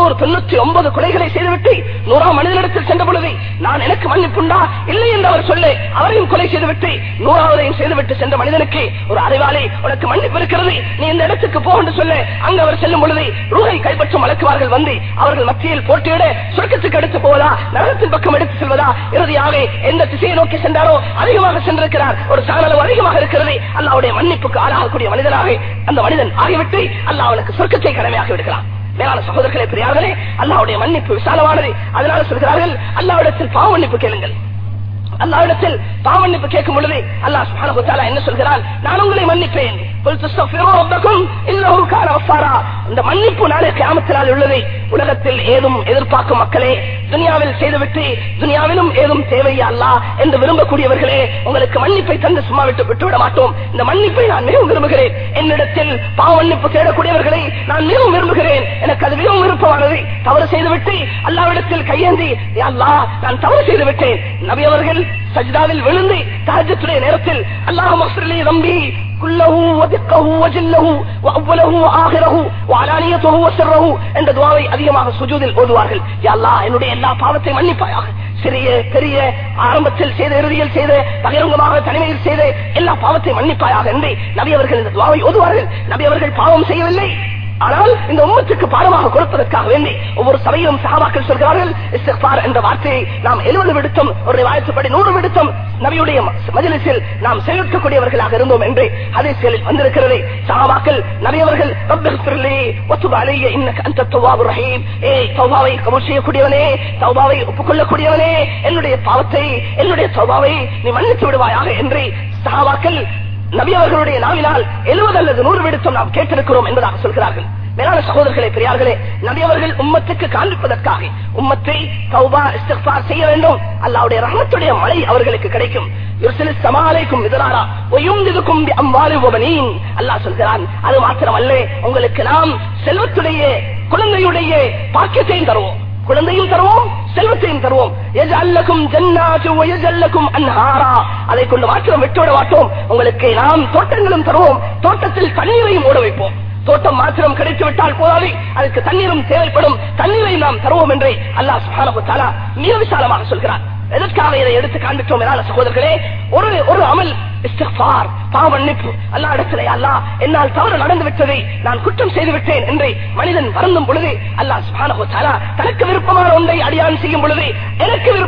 99 கொலைகளை செய்துவிட்டு 100ஆம் மனிதனிடத்தில் சென்ற பொழுது நான் எனக்கு மன்னிப்புண்டா இல்லை என்று அவர் சொல்ல அவரையும் கொலை செய்துவிட்டு 100ஆவதையும் செய்துவிட்டு சென்ற மனிதனுக்கு ஒரு அறிவாளி, உனக்கு மன்னிப்பு இருக்கிறது, நீ இந்த இடத்துக்கு போ என்று சொல்ல அங்கு அவர் செல்லும் பொழுது ரூஹை கைப்பற்றும் வழக்குவார்கள் வந்து அவர்கள் மத்தியில் போட்டியிட சொர்க்கத்துக்கு எடுத்து போவதா நரகத்தின் பக்கம் எடுத்து செல்வதா, இறுதியாக எந்த திசையை நோக்கி சென்றாரோ அதிகமாக சென்றிருக்கிறார், ஒரு சாணளவு அதிகமாக இருக்கிறது. அல்லாஹ்வுடைய மன்னிப்புக்கு ஆளாகக்கூடிய மனிதனாக அந்த மனிதன் ஆகிவிட்டு அல்லாஹ் அவனுக்கு சொர்க்கத்தை கடமையாகி விடுகிறான். மேலான சகோதரர்களே, பெரியார்களே, அல்லாஹ்வுடைய மன்னிப்பு விசாலமானது. அதனால சொல்கிறார்கள், அல்லாஹ்விடத்தில் பாவ மன்னிப்பு கேளுங்கள். அல்லாஹ்விடத்தில் பாவ மன்னிப்பு கேட்கும் பொழுது அல்லாஹ் சுப்ஹானஹு வ தஆலா என்ன சொல்கிறான்? நான் உங்களை மன்னிப்பேன். குல் தஸ்தக்ஃபிரூ ரப்பக்கும் இன்னஹு கான கஃபாரா. இந்த மன்னிப்பு நாளை கியாமத் நாள் உள்ளது. உலகத்தில் ஏதும் எதிர்பார்க்கும் மக்களே, துனியாவில் செய்துவிட்டு துனியாவிலும் ஏதும் தேவையா அல்லாஹ் என்று விரும்பக்கூடியவர்களே, உங்களுக்கு மன்னிப்பை தந்து சும்மா விட்டுவிட மாட்டோம். இந்த மன்னிப்பை நான் மிகவும் விரும்புகிறேன். என்னிடத்தில் பாவ மன்னிப்பு தேடக்கூடியவர்களை நான் மிகவும் விரும்புகிறேன். எனக்கு அது மிகவும் விருப்பமானது. தவறு செய்துவிட்டு அல்லாஹ்விடத்தில் கையேந்தி, யா அல்லாஹ், நான் தவறு செய்து விட்டேன். நபி அவர்கள் சஜ்தாவில் விழுந்து தஹஜ்ஜுடைய நேரத்தில் அல்லாஹும்ம ஃபிர்லி தம்பி குல்லஹு வதிக்கஹு வஜல்லஹு வஅவ்வலஹு வஆகிரஹு வஅலானியத்துஹு வஸர்ரஹு என்ற துஆவை அதிகமாக சுஜூதில் ஓதுவார்கள். யா அல்லாஹ், என்னுடைய எல்லா பாவத்தையும் மன்னிப்பாயாக. சிறிய பெரிய, ஆரம்பத்தில் செய்த, இறுதியில் செய்த, பகிரங்கமாக தனிமையில் செய்த எல்லா பாவத்தையும் மன்னிப்பாயாக என்று நபி அவர்கள் இந்த துஆவை ஓதுவார்கள். நபி அவர்கள் பாவம் செய்யவில்லை, ஆனால் இந்த உம்மத்துக்கு பாடமாக கொடுப்பதற்காக வேண்டி ஒவ்வொரு சபையிலும் சஹாபாக்கள் சொல்கிறார்கள், இஸ்திக்ஃபார் என்ற வார்த்தையை நாம் 70 விடுத்தோம், ஒரு ரிவாயத்துப்படி 100 விடுத்தோம் நபியுடைய மஜ்லிஸில் நாம் செயல்படுத்தக்கூடியவர்களாக இருந்தோம் என்று ஹதீஸ்களில் வந்திருக்கிறது. சஹாபாக்கள் நபி அவர்கள் ரப்பிக்ஃபிர்லி வதுப் அலைய இன்னக அன்தத் தவ்வாபுர் ரஹீம், தௌபாவை கபூல் செய்யக்கூடியவனே, தௌபாவை ஒப்புக்கொள்ளக்கூடியவனே, என்னுடைய பாவத்தை, என்னுடைய தௌபாவை நீ மன்னித்து விடுவாயாக என்று சஹாபாக்கள் நபி அவர்களுடைய நாவினால் 70 அல்லது 100 விடுத்தம் நாம் கேட்டிருக்கிறோம் என்பதாக சொல்கிறார்கள். மேலான சகோதரர்களே, பெரியார்களே, நபி அவர்கள் உம்மத்துக்கு காண்பிப்பதற்காக உம்மத்தை தௌபா இஸ்திக்ஃபார் செய்ய வேண்டும். அல்லாஹ்வுடைய ரஹ்மத்துடைய மழை அவர்களுக்கு கிடைக்கும். யுர்சிலிஸ் ஸமா அலைக்கும் மித்ராரா வயும்திதுக்கும் பிஅம்வாலின் வபனீன். அல்லாஹ் சொல்கிறான், அது மாத்திரமல்ல, உங்களுக்கு நாம் செல்வத்துடைய, குழந்தையுடைய பாக்கியத்தையும் தருவோம், குழந்தையும் தருவோம், செல்வத்தையும் தருவோம். யஜஅல்லகும் ஜன்னாத்து வயஜஅல்லகும் அன்ஹாரா. அதை கொண்டு மாத்திரம் விட்டுவிட மாட்டோம், உங்களுக்கு நாம் தோட்டங்களும் தருவோம், தோட்டத்தில் தண்ணீரையும் ஓட வைப்போம். தோட்டம் மாத்திரம் கிடைத்து விட்டால் போதாது, அதுக்கு தண்ணீரும் தேவைப்படும், தண்ணீரை நாம் தருவோம் என்று அல்லாஹ் சுப்ஹானஹு வ தஆலா மிக விசாலமாக சொல்கிறார். எதற்காக இதை எடுத்து காண்பித்தோம் மேலான சகோதரர்களே? ஒரு அமல் இஸ்திக்ஃபார், பாவ மன்னிப்பு. அல்லாஹ் இடத்திலே, அல்லாஹ், என்னால் தவறு நடந்து விட்டதை, நான் குற்றம் செய்து விட்டேன் என்று மனிதன் வருந்தும் பொழுது அல்லாஹ் சுப்ஹானஹு வ தஆலா தனக்கு விருப்பமான ஒன்றை அடியான் செய்யும் பொழுது எனக்கு விருப்பம்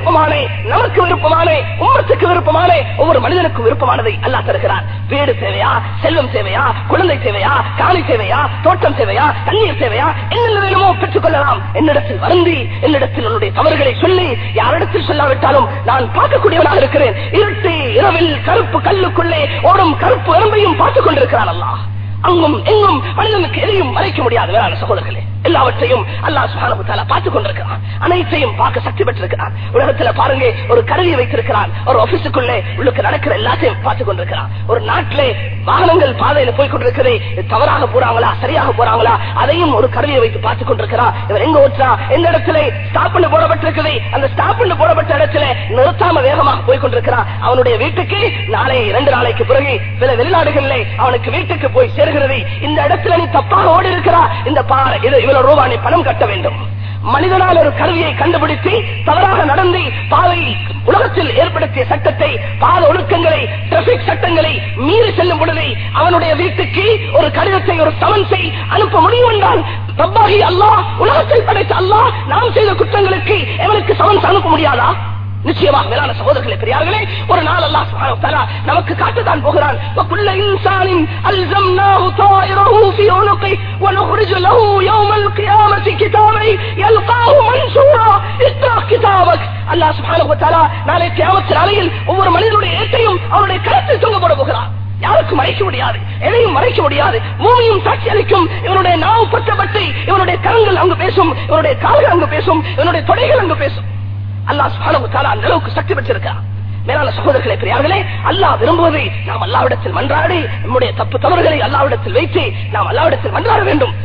விருப்பமான, நமக்கு விருப்பமான, உம்மத்துக்கு விருப்பமான, ஒவ்வொரு மனிதனுக்கும் விருப்பமானதை அல்லாஹ் தருகிறார். வீடு தேவையா, செல்வம் தேவையா, குழந்தை தேவையா, காணி தேவையா, தோட்டம் தேவையா, தண்ணீர் தேவையா, என்ன வேணுமோ பெற்றுக் கொள்ளலாம். என்னிடத்தில் வருந்தி, என்னிடத்தில் உன்னுடைய தவறுகளை சொல்லி, யாரிடத்தில் சொல்லாவிட்டாலும் நான் பார்க்கக்கூடியவனாக இருக்கிறேன். இருட்டு இரவில் கருப்பு கல்லுக்குள்ளே ஓடும் கருப்பு எறும்பையும் பார்த்துக் கொண்டிருக்கிறான் அல்லாஹ். அங்கும் எங்கும் மனிதனுக்கு எதையும் மறைக்க முடியாது. வேளாண் சகோதரர்களே, எல்லாவற்றையும் அல்லாஹ் சுப்ஹானஹு வ தஆலா பார்த்துக் கொண்டிருக்கிறான். அனைத்தையும் பார்க்க சக்தி பெற்றிருக்கிறான். உலகத்துல பாருங்க, ஒரு கருவியை வைத்திருக்கிறான். ஒரு ஆபீஸுக்குள்ளே உள்ளுக்கு நடக்கிற எல்லாத்தையும் பார்த்துக் கொண்டிருக்கிறான். ஒரு நாட்டிலே வாகனங்கள் பாதையில போய் கொண்டிருக்கிறது, தவறாக போறாங்களா சரியாக போறாங்களா அதையும் ஒரு கருவியை வைத்து பார்த்துக் கொண்டிருக்கிறான். இவர் எங்க ஓட்டுறா, எந்த இடத்துல ஸ்டாப் பண்ண போடப்பட்டிருக்குது, அந்த ஸ்டாப் பண்ண போடப்பட்ட இடத்துல நிறுத்தாம வேகமாக போய் கொண்டிருக்கிறான். அவனுடைய வீட்டுக்கு நாளை 2 நாளைக்கு பிறகு சில வெளிநாடுகளிலே அவனுக்கு வீட்டுக்கு போய் சேருகிறது. இந்த இடத்துல நீ தப்பாக ஓடி இருக்கிறா, இந்த இவ்வளவு ரூபாய் நீ பணம் கட்ட வேண்டும். மனிதனால் ஒரு கருவியை கண்டுபிடித்து தவறாக நடந்து பாதை உலகத்தில் ஏற்படுத்திய சட்டத்தை, பாத ஒழுக்கங்களை, டிராபிக் சட்டங்களை மீறி செல்லும் பொழுது அவனுடைய வீட்டுக்கு ஒரு கடிதத்தை, ஒரு சமன்ஸை அனுப்ப முடியும் என்றால் ரப்பாகி அல்லாஹ், உலகத்தில் படைத்த அல்லாஹ் நாம் செய்த குற்றங்களுக்கு எவனுக்கு சமன்ஸ் அனுப்ப முடியாதா? நிச்சயமாக மேலான சகோதரர்களே, பெரியார்களே, ஒரு நாள் அல்லாஹ் சுப்ஹானஹு வ தஆலா நமக்கு காட்டத்தான் போகிறான். وَكُلَّ إِنسَانٍ أَلْزَمْنَاهُ طَائِرَهُ فِي عُنُقِهِ وَنُخْرِجُ لَهُ يَوْمَ الْقِيَامَةِ كِتَابًا يَلْقَاهُ مَنشُورًا اقْرَأْ كِتَابَكَ. அல்லாஹ் சுப்ஹானஹு வ தஆலா நாளை கியாமத் நாளையில் ஒவ்வொரு மனிதனுடைய ஏட்டையும் அவருடைய கரத்தில் தொங்க போட போகிறான். யாருக்கும் மறைக்க முடியாது, எதையும் மறைக்க முடியாது. பூமியும் சாட்சி அளிக்கும். இவனுடைய நாவு பற்றப்பட்டு இவனுடைய கரங்கள் அங்கு பேசும், இவனுடைய கால்கள் அங்கு பேசும், இவனுடைய தொடைகள் அங்கு பேசும். அல்லாஹ் சுப்ஹானஹு வ தஆலா அந்த அளவுக்கு சக்தி பெற்றிருக்கிறார். மேலான சகோதரர்களே, பெரியார்களே, அல்லாஹ் விரும்புவதை நாம் அல்லாஹ்விடத்தில் மன்றாடி, நம்முடைய தப்பு தவறுகளை அல்லாஹ்விடத்தில் வைத்து நாம் அல்லாஹ்விடத்தில் மன்றாட வேண்டும்.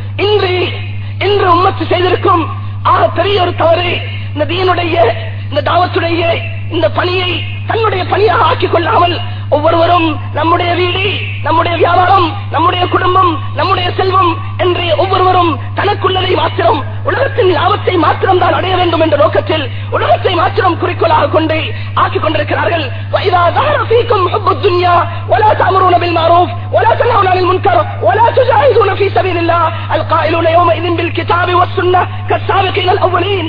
இன்று உம்மத்து செய்திருக்கும் ஆக பெரிய ஒரு தவறு, இந்த தீனுடைய, இந்த தாவத்துடைய இந்த பணியை தன்னுடைய பணியாக ஆக்கிக் கொள்ளாமல் ஒவ்வொருவரும் நம்முடைய வீடு, நம்முடைய வியாபாரம், நம்முடைய குடும்பம், நம்முடைய செல்வம் என்று ஒவ்வொருவரும் தனக்குள்ளதை மாத்திரம், உலகத்தின் லாபத்தை மாத்திரம் தான் அடைய வேண்டும் என்ற நோக்கத்தில் உலகத்தை மாத்திரம் குறிக்கோளாக கொண்டு ஆக்கிக் கொண்டிருக்கிறார்கள். وَإِذَا ظَهَرَ فِيكُمْ حُبُّ الدُّنْيَا وَلَا تَأْمُرُونَ بِالْمَعْرُوفِ وَلَا تَنْهَوْنَ عَنِ الْمُنكَرِ وَلَا تُجَاهِدُونَ فِي سَبِيلِ اللَّهِ الْقَائِلُونَ يَوْمَئِذٍ بِالْكِتَابِ وَالسُّنَّةِ كَالسَّابِقِينَ الْأَوَّلِينَ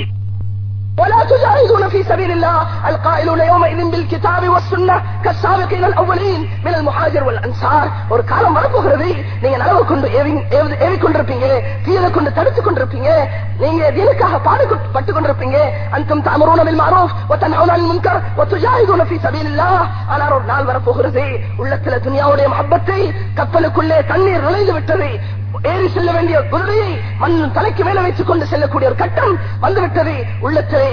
ولا تجاهدون في سبيل الله القائلون يومئذ بالكتاب والسنة كالسابقين الأولين من المهاجر والأنصار. ஒரு காலம் வரப்போகிறது, நீங்க நலவு கொண்டு ஏவி கொண்டிருப்பீங்க, தீயதை கொண்டு தடுத்துக் கொண்டிருப்பீங்க, நீங்க தீனுக்காக பாடுபட்டுக் கொண்டிருப்பீங்க. அன்தும் தஅமுரூன பில் மஅரூஃப் வ தன்ஹவுன அனில் முன்கர் வ துஜாஹிதூன ஃபீ சபீலில்லாஹ். ஆனால் ஒரு நாள் வரப்போகிறது, உள்ளத்துல துனியாவுடைய மஹப்பத்தை, கப்பலுக்குள்ளே தண்ணீர் நுழைந்து விட்டது, ஏறி செல்ல வேண்டிய குதிரையை மண் தலைக்கு மேல வைத்துக் கொண்டு செல்லக்கூடிய ஒரு கட்டம் வந்துவிட்டது. உள்ளத்திலே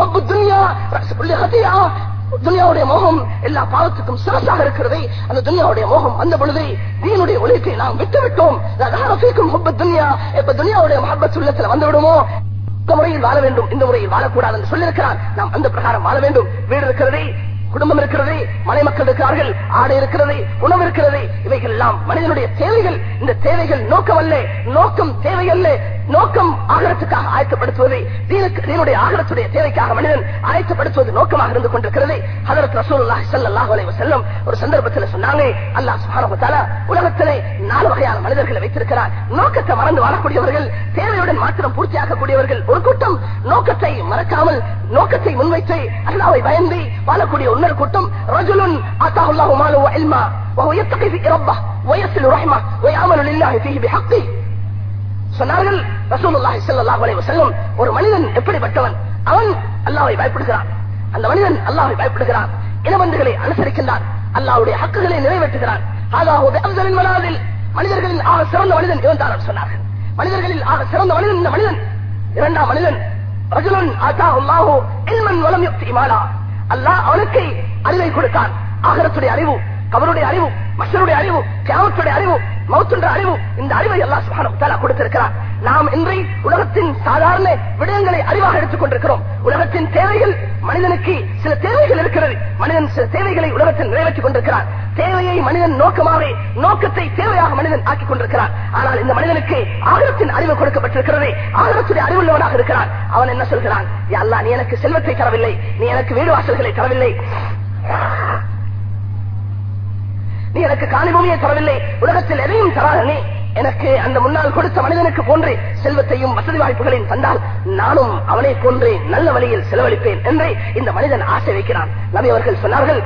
துனியாவுடைய மோகம் எல்லா பாவத்துக்கும் சிறசாக இருக்கிறது. அந்த துனியாவுடைய மோகம் வந்த பொழுது தீனுடைய ஒளிக்கை நாம் விட்டுவிட்டோம். துனியா எப்ப துனியாவுடைய மஹப்பத் உள்ளத்துல வந்து விடுமோ, இந்த முறையில் வாழ வேண்டும், இந்த முறையில் வாழக்கூடாது என்று சொல்லியிருக்கிறார். நாம் அந்த பிரகாரம் வாழ வேண்டும். வீடு இருக்கிறது, குடும்பம் இருக்கிறது, மனை மக்கள் இருக்கிறார்கள், ஆடை இருக்கிறது, உணவு இருக்கிறது, இவைகள் எல்லாம் மனிதனுடைய தேவைகள். இந்த தேவைகள் நோக்கம் அல்ல, நோக்கம் தேவை அல்ல. நோக்கம் ஆகரத்துக்காக ஆயத்தப்படுத்துவது, தீனுடைய ஆகரத்துடைய தேவைக்காக மனிதன் ஆயத்தப்படுத்துவது நோக்கமாக இருந்து கொண்டிருக்கிறது. ஹதரத் ரசூலுல்லாஹி ஸல்லல்லாஹு அலைஹி வஸல்லம் ஒரு சந்தர்ப்பத்தில் சொன்னாங்க, அல்லாஹ் சுப்ஹானஹு வ தஆலா உலகத்திலே 4 வகையான மனிதர்களை வைத்திருக்கிறார். நோக்கத்தை மறந்து வாழக்கூடியவர்கள், தேவையுடன் மாத்திரம் பூர்த்தியாக்கக்கூடியவர்கள் ஒரு கூட்டம், நோக்கத்தை மறக்காமல் நோக்கத்தை முன்வைத்து அல்லாஹ்வை பயந்து வாழக்கூடிய இன்னொரு கூட்டம். ரஜுலுன் ஆதாஹு அல்லாஹு மாலஹு வ இல்மா வ ஹுவ யத்தகி ஃபீ ரப்பஹ் வ யஸ்லு ரஹ்மஹ் வ யஅமலு லில்லாஹி ஃபீஹி பிஹக்கிஹ். சொன்னார்கள் ரசூலுல்லாஹி ஸல்லல்லாஹு அலைஹி வஸல்லம், ஒரு மனிதன் எப்படிப்பட்டவன்? அவன் அல்லாஹ்வை பயப்படுகிறான். அந்த மனிதன் அல்லாஹ்வை பயப்படுகிறான், இனபந்துகளை அனுசரிக்கின்றான், அல்லாஹ்வுடைய ஹக்குகளை நிறைவேற்றுகிறான். ஹாதாஹு பிஅஃதலில் மனாசில். மனிதர்களில் ஆக சிறந்த மனிதன் இவன் தான் சொன்னார்கள். மனிதர்களில் ஆக சிறந்த மனிதன் இந்த மனிதன். இரண்டாம் மனிதன் ரஜுலுன் ஆதாஹு அல்லாஹு இல்மன் வ லம் யுக்தி மாலா. அல்லாஹ் அவனுக்கு அறிவை கொடுத்தான். ஆகிரத்துடைய அறிவு, கபருடைய அறிவு, மஸ்ஸருடைய அறிவு, கியாமத்துடைய அறிவு, மௌத்துடைய அறிவு. இந்த அறிவை அல்லாஹ் சுப்ஹானஹு வ தஆலா கொடுத்திருக்கிறார். நாம் இன்று உலகத்தின் சாதாரண விடயங்களை அறிவாக எடுத்துக் கொண்டிருக்கிறோம். உலகத்தின் தேவைகள், மனிதனுக்கு சில தேவைகள் இருக்கிறது. மனிதன் சில தேவைகளை உலகத்தில் நிறைவேற்றிக் கொண்டிருக்கிறார். தேவையை மனிதன் நோக்கமாக, நோக்கத்தை தேவையாக மனிதன் ஆக்கிக் கொண்டிருக்கிறார். ஆனால் இந்த மனிதனுக்கு ஆகிரத்தின் அறிவு கொடுக்கப்பட்டிருக்கிறது, ஆகிரத்துடைய அறிவுள்ளவனாக இருக்கிறான். அவன் என்ன சொல்கிறான்? யா அல்லாஹ், நீ எனக்கு செல்வத்தை தரவில்லை, நீ எனக்கு வீடு வாசல்களை தரவில்லை, நீ எனக்கு காணி பூமியை தரவில்லை, உலகத்தில் எதையும் தராத நீ எனக்கு அந்த முன்னால் கொடுத்த மனிதனுக்கு போன்றே செல்வத்தையும் வசதி வாய்ப்புகளையும் தந்தால் நானும் அவனை போன்றே நல்ல வழியில் செலவழிப்பேன் என்று இந்த மனிதன் ஆசை வைக்கிறான். நபி அவர்கள் சொன்னார்கள்,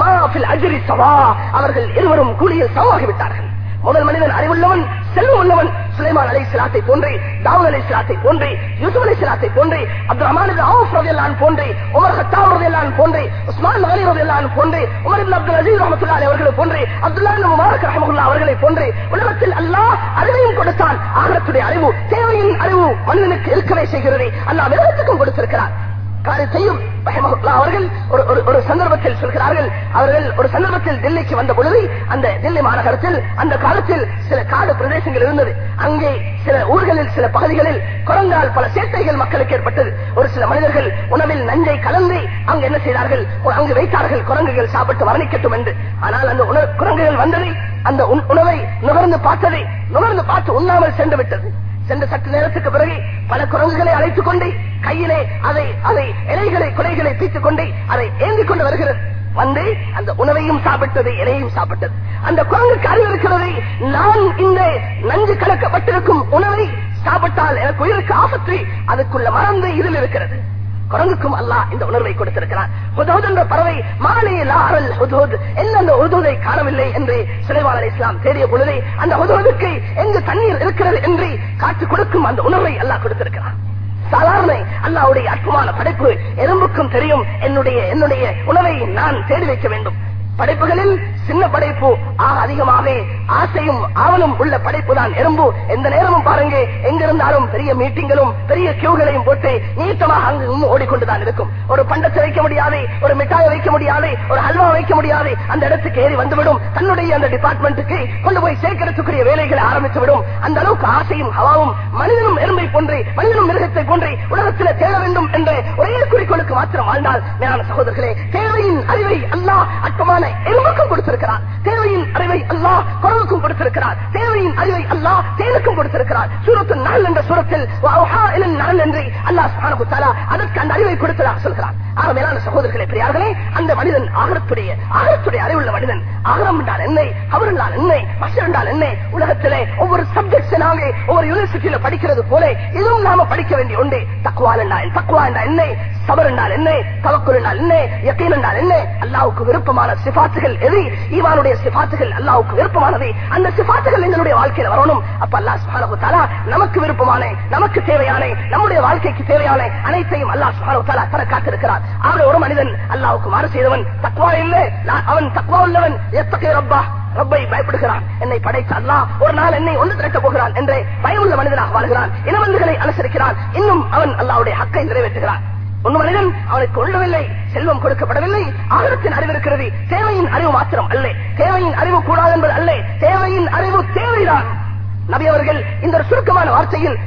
அவர்கள் இருவரும் கூலியில் சமமாகிவிட்டார்கள். முதல் மனிதன் அறிவுள்ளவன், செல்வம் உள்ளவன், சுலைமான் அலைஹிஸ்ஸலாத்தை போன்றே, தாவூத் அலைஹிஸ்ஸலாத்தை போன்றே, யூசுப் அலைஹிஸ்ஸலாத்தை போன்றே, அப்துல் ரஹ்மான் இப்னு அவுஃப் ரலியல்லாஹு அன்ஹு போன்றே, உமர் கத்தாப் ரலியல்லாஹு அன்ஹு போன்றே, உஸ்மான் கனி ரலியல்லாஹு அன்ஹு போன்றே, உமர் இப்னு அப்துல் அஸீஸ் ரஹ்மத்துல்லாஹி அலைஹி அவர்களை போன்றே, அப்துல்லாஹ் இப்னு முபாரக் ரஹ்மத்துல்லாஹி அவர்களை போன்றே உலகத்தில் அல்லாஹ் அறிவையும் கொடுத்தான். ஆகிரத்துடைய அறிவு, தேவையின் அறிவு மனிதனுக்கு இருக்கவே செய்கிறது. அல்லாஹ் வேதத்துக்கும் கொடுத்திருக்கிறார். காரியத்தையும் அவர்கள் ஒரு சந்தர்ப்பத்தில் சொல்கிறார்கள். அவர்கள் ஒரு சந்தர்ப்பத்தில் டெல்லிக்கு வந்த பொழுது அந்த டெல்லி மாநகரத்தில் அந்த காலத்தில் சில காடு பிரதேசங்கள் இருந்தது. அங்கே சில ஊர்களில் சில பகுதிகளில் குரங்கால் பல சேட்டைகள் மக்களுக்கு ஏற்பட்டது. ஒரு சில மனிதர்கள் உணவில் நஞ்சை கலந்து அங்கு என்ன செய்தார்கள், அங்கு வைத்தார்கள், குரங்குகள் சாப்பிட்டு மரணிக்கட்டும் என்று. ஆனால் அந்த குரங்குகள் வந்ததை, அந்த உணவை நுகர்ந்து பார்த்து உண்ணாமல் சென்று விட்டது. சென்ற சற்று நேரத்துக்கு பிறகு பல குரங்குகளை அழைத்துக் கொண்டு கையிலே அதை இலைகளை குலைகளை பீத்துக் கொண்டு அதை ஏந்திக் கொண்டு வருகிறது. வந்து அந்த உணவையும் சாப்பிட்டது, இலையும் சாப்பிட்டது. அந்த குரங்குக்கு அறிவு இருக்கிறது, நான் இந்த நஞ்சு கலக்கப்பட்டிருக்கும் உணவை சாப்பிட்டால் எனக்கு உயிருக்கு ஆபத்து, அதுக்குள்ள மறந்து இதில் இருக்கிறது. குரங்குக்கும் அல்லாஹ் இந்த உணர்வை கொடுத்திருக்கிறார். ஹுதூத் என்ற பறவை மாலையில் ஹுதூத் என்ன அந்த ஹுதூதை காணவில்லை என்று சுலைமான் அலைஹிஸ்ஸலாம் தேடிய பொழுது அந்த ஹுதூதுக்கு எங்கு தண்ணீர் இருக்கிறது என்று காட்டுக் கொடுக்கும் அந்த உணர்வை அல்லாஹ் கொடுத்திருக்கிறார். சாதாரண அல்லாஹ்வுடைய அற்புதமான படைப்பு. எறும்புக்கும் தெரியும் என்னுடைய உணவை நான் தேடி வைக்க வேண்டும். படைப்புகளில் சின்ன படைப்பு அதிகமாக ஆசையும் ஆவலும் உள்ள படைப்பு தான் எறும்பு. எந்த நேரமும் பாருங்க, எங்கிருந்தாலும் பெரிய மீட்டிங்களும் பெரிய கியூகளையும் போட்டு நீட்டமாக அங்கும் ஓடிக்கொண்டுதான் இருக்கும். ஒரு பண்டத்தை வைக்க முடியாது, ஒரு மிட்டாயை வைக்க முடியாது, ஒரு ஹல்வா வைக்க முடியாது, அந்த இடத்துக்கு ஏறி வந்துவிடும். தன்னுடைய அந்த டிபார்ட்மெண்ட்டுக்கு கொண்டு போய் சேர்க்கிறதுக்குரிய வேலைகளை ஆரம்பித்து விடும். அந்த அளவுக்கு ஆசையும் ஹவாவும் மனிதனும் எறும்பை போன்றே, மனிதனும் மிருகத்தை போன்றே உலகத்தில் தேட வேண்டும் என்ற ஒரே குறிக்கோளுக்கு மாத்திரம் வாழ்ந்தால் மேலான சகோதரர்களே, தேவையின் அறிவை அல்லாஹ் அற்பமான எறும்புக்கும் கொடுத்திருக்கிறார். தேவையின் அறிவை அல்லாஹ் குரங்குக்கும் கொடுத்திருக்கிறார். தேவையின் அறிவை அல்லாஹ் தேனுக்கும் கொடுத்திருக்கிறார். சூரத்துன் நஹ்ல் என்ற சூரத்தில் வஅஹா இலன் நஹ்ல் என்று அல்லாஹ் சுப்ஹானஹு வ தஆலா அதற்கு அந்த அறிவை கொடுத்ததாக சொல்கிறார். மேலான சகோதரர்களே, பெரியார்களே, அந்த மனிதன் ஆகரத்துடைய அறிவுள்ள மனிதன். ஆகரம் என்றால் என்ன, அவர் என்றால் என்ன, மஷர் என்றால் என்ன, உலகத்திலே ஒவ்வொரு சப்ஜெக்ட் நாங்க ஒவ்வொரு யூனிவர்சிட்டியில படிக்கிறது போல இதுவும் நாம படிக்க வேண்டிய ஒன்று. தக்வா என்றால் என்ன, சபர் என்றால் என்ன, தவக்குல் என்றால் என்ன, யகீன் என்றால் என்ன, அல்லாஹ்வுக்கு விருப்பமான சிஃபாத்துகள் எது, ஈமானுடைய சிஃபாத்துகள் அல்லாஹ்வுக்கு விருப்பமானது. அந்த சிஃபாத்துகள் எங்களுடைய வாழ்க்கையில வரணும். அப்ப அல்லாஹ் சுப்ஹானஹு வ தஆலா நமக்கு விருப்பமான, நமக்கு தேவையான, நம்முடைய வாழ்க்கைக்கு தேவையான அனைத்தையும் அல்லாஹ் சுப்ஹானஹு வ தஆலா தர காத்திருக்கிறார். ஒரு மனிதன் அல்லாஹ்வுக்கு மாறு செய்தவன், தக்வா இல்லை, அவன் தக்வா உள்ளவன், யத்தகி ரப்பை பயப்படுகிறான். என்னை படைத்த அல்லாஹ் ஒரு நாள் என்னை ஒன்று திரட்டப் போகிறான் என்ற பயமுள்ள மனிதனாக வாழ்கிறான். இனவந்துகளை அனுசரிக்கிறான். இன்னும் அவன் அல்லாஹ்வுடைய ஹக்கை நிறைவேற்றுகிறான். ஒன்று மனிதன் அவனுக்கு ஒன்றுமில்லை, செல்வம் கொடுக்கப்படவில்லை, ஆகரத்தின் அறிவு இருக்கிறது. தேவையின் அறிவு மாத்திரம் அல்ல, தேவையின் அறிவு கூடாது என்பது அல்ல, தேவையின் அறிவு தேவைதான். நபி அவர்கள் இந்த சுருக்கமான வார்த்தையில்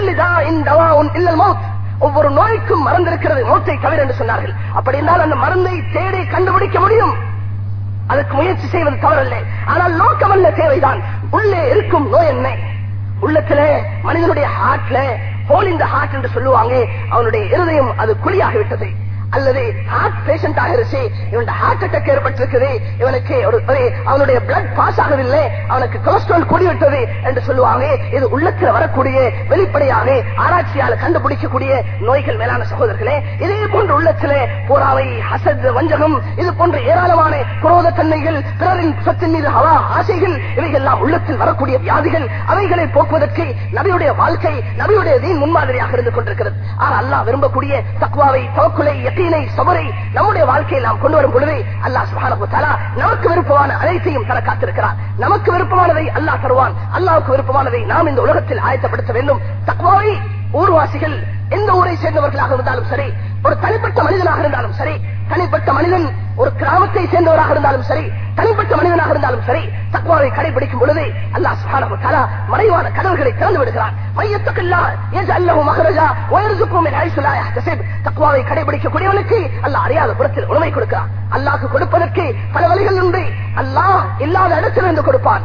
ஒவ்வொரு நோய்க்கும் மறந்திருக்கிறது, மௌத்தை தவிர என்று சொன்னார்கள். அப்படி என்றால் அந்த மருந்தை தேடி கண்டுபிடிக்க முடியும், அதுக்கு முயற்சி செய்வது தவறல்ல. ஆனால் நோக்கம் அல்ல, தேவைதான். உள்ளே இருக்கும் நோய் என்ன? உள்ளத்திலே மனிதனுடைய ஹார்ட்ல ஹோல் இன் தி ஹார்ட் என்று சொல்லுவாங்க. அவனுடைய இருதயம் அது குழியாகிவிட்டது, அல்லது ஹார்ட் பேஷண்ட் ஆகிருச்சு, இவனுடைய ஹார்ட் அட்டாக் ஏற்பட்டிருக்குது, இவனுக்கு அவனுடைய பிளட் பாஸ் ஆகவில்லை, அவனுக்கு கொலஸ்ட்ரால் கூடிவிட்டது என்று சொல்லுவாங்க. இது உள்ளத்தில் வரக்கூடிய வெளிப்படையாக ஆராய்ச்சியால் கண்டுபிடிக்கக்கூடிய நோய்கள். மேலான சகோதரர்களே, இதே போன்ற உள்ளத்திலே போராவை, ஹசத், வஞ்சகம், இது போன்ற ஏராளமான குரோத தன்மைகள், பிறரின் சொத்தின் மீது ஹவா, ஆசைகள், இவைகள்லாம் உள்ளத்தில் வரக்கூடிய வியாதிகள். அவைகளை போக்குவதற்கு நபியுடைய வாழ்க்கை, நபியுடைய தீன் முன்மாதிரியாக இருந்து கொண்டிருக்கிறது. ஆனால் அல்லாஹ் விரும்பக்கூடிய தக்வாவை, தவக்குலை, சபரை நம்முடைய வாழ்க்கையில் நாம் கொண்டு வரும் பொழுது அல்லாஹ் சுப்ஹானஹு வ தஆலா நமக்கு விருப்பமான அனைத்தையும் தர காத்திருக்கிறார். நமக்கு விருப்பமானதை அல்லாஹ் தருவான். அல்லாஹ்வுக்கு விருப்பமானதை நாம் இந்த உலகத்தில் ஆயத்தப்படுத்த வேண்டும். தக்வாவை ஊர்வாசிகள் எந்த ஊரை சேர்ந்தவர்களாக இருந்தாலும் சரி, ஒரு தனிப்பட்ட மனிதனாக இருந்தாலும் சரி, தனிப்பட்ட மனிதன் ஒரு கிராமத்தை சேர்ந்தவராக இருந்தாலும் சரி, தனிப்பட்ட மனிதனாக இருந்தாலும் சரி, தக்வாவை கடைபிடிக்கும் பொழுது அல்லாஹ் சுப்ஹானஹு வ தஆலா மறைவான கதவுகளை திறந்து விடுகிறான். மையத்தகில்லாஹ் யஜஅல் லஹு மஹ்ரஜா வ யர்ஸுகு மின் ஹைஸு லா யஹ்தஸிப். தக்வாவை கடைபிடிக்கக்கூடியவனுக்கு அல்லாஹ் அறியாத புறத்தில் உணவை கொடுக்கிறான். அல்லாஹ்க்கு கொடுப்பதற்கு பல வழிகள் உண்டு. அல்லாஹ் இல்லாத இடத்திலிருந்து கொடுப்பான்.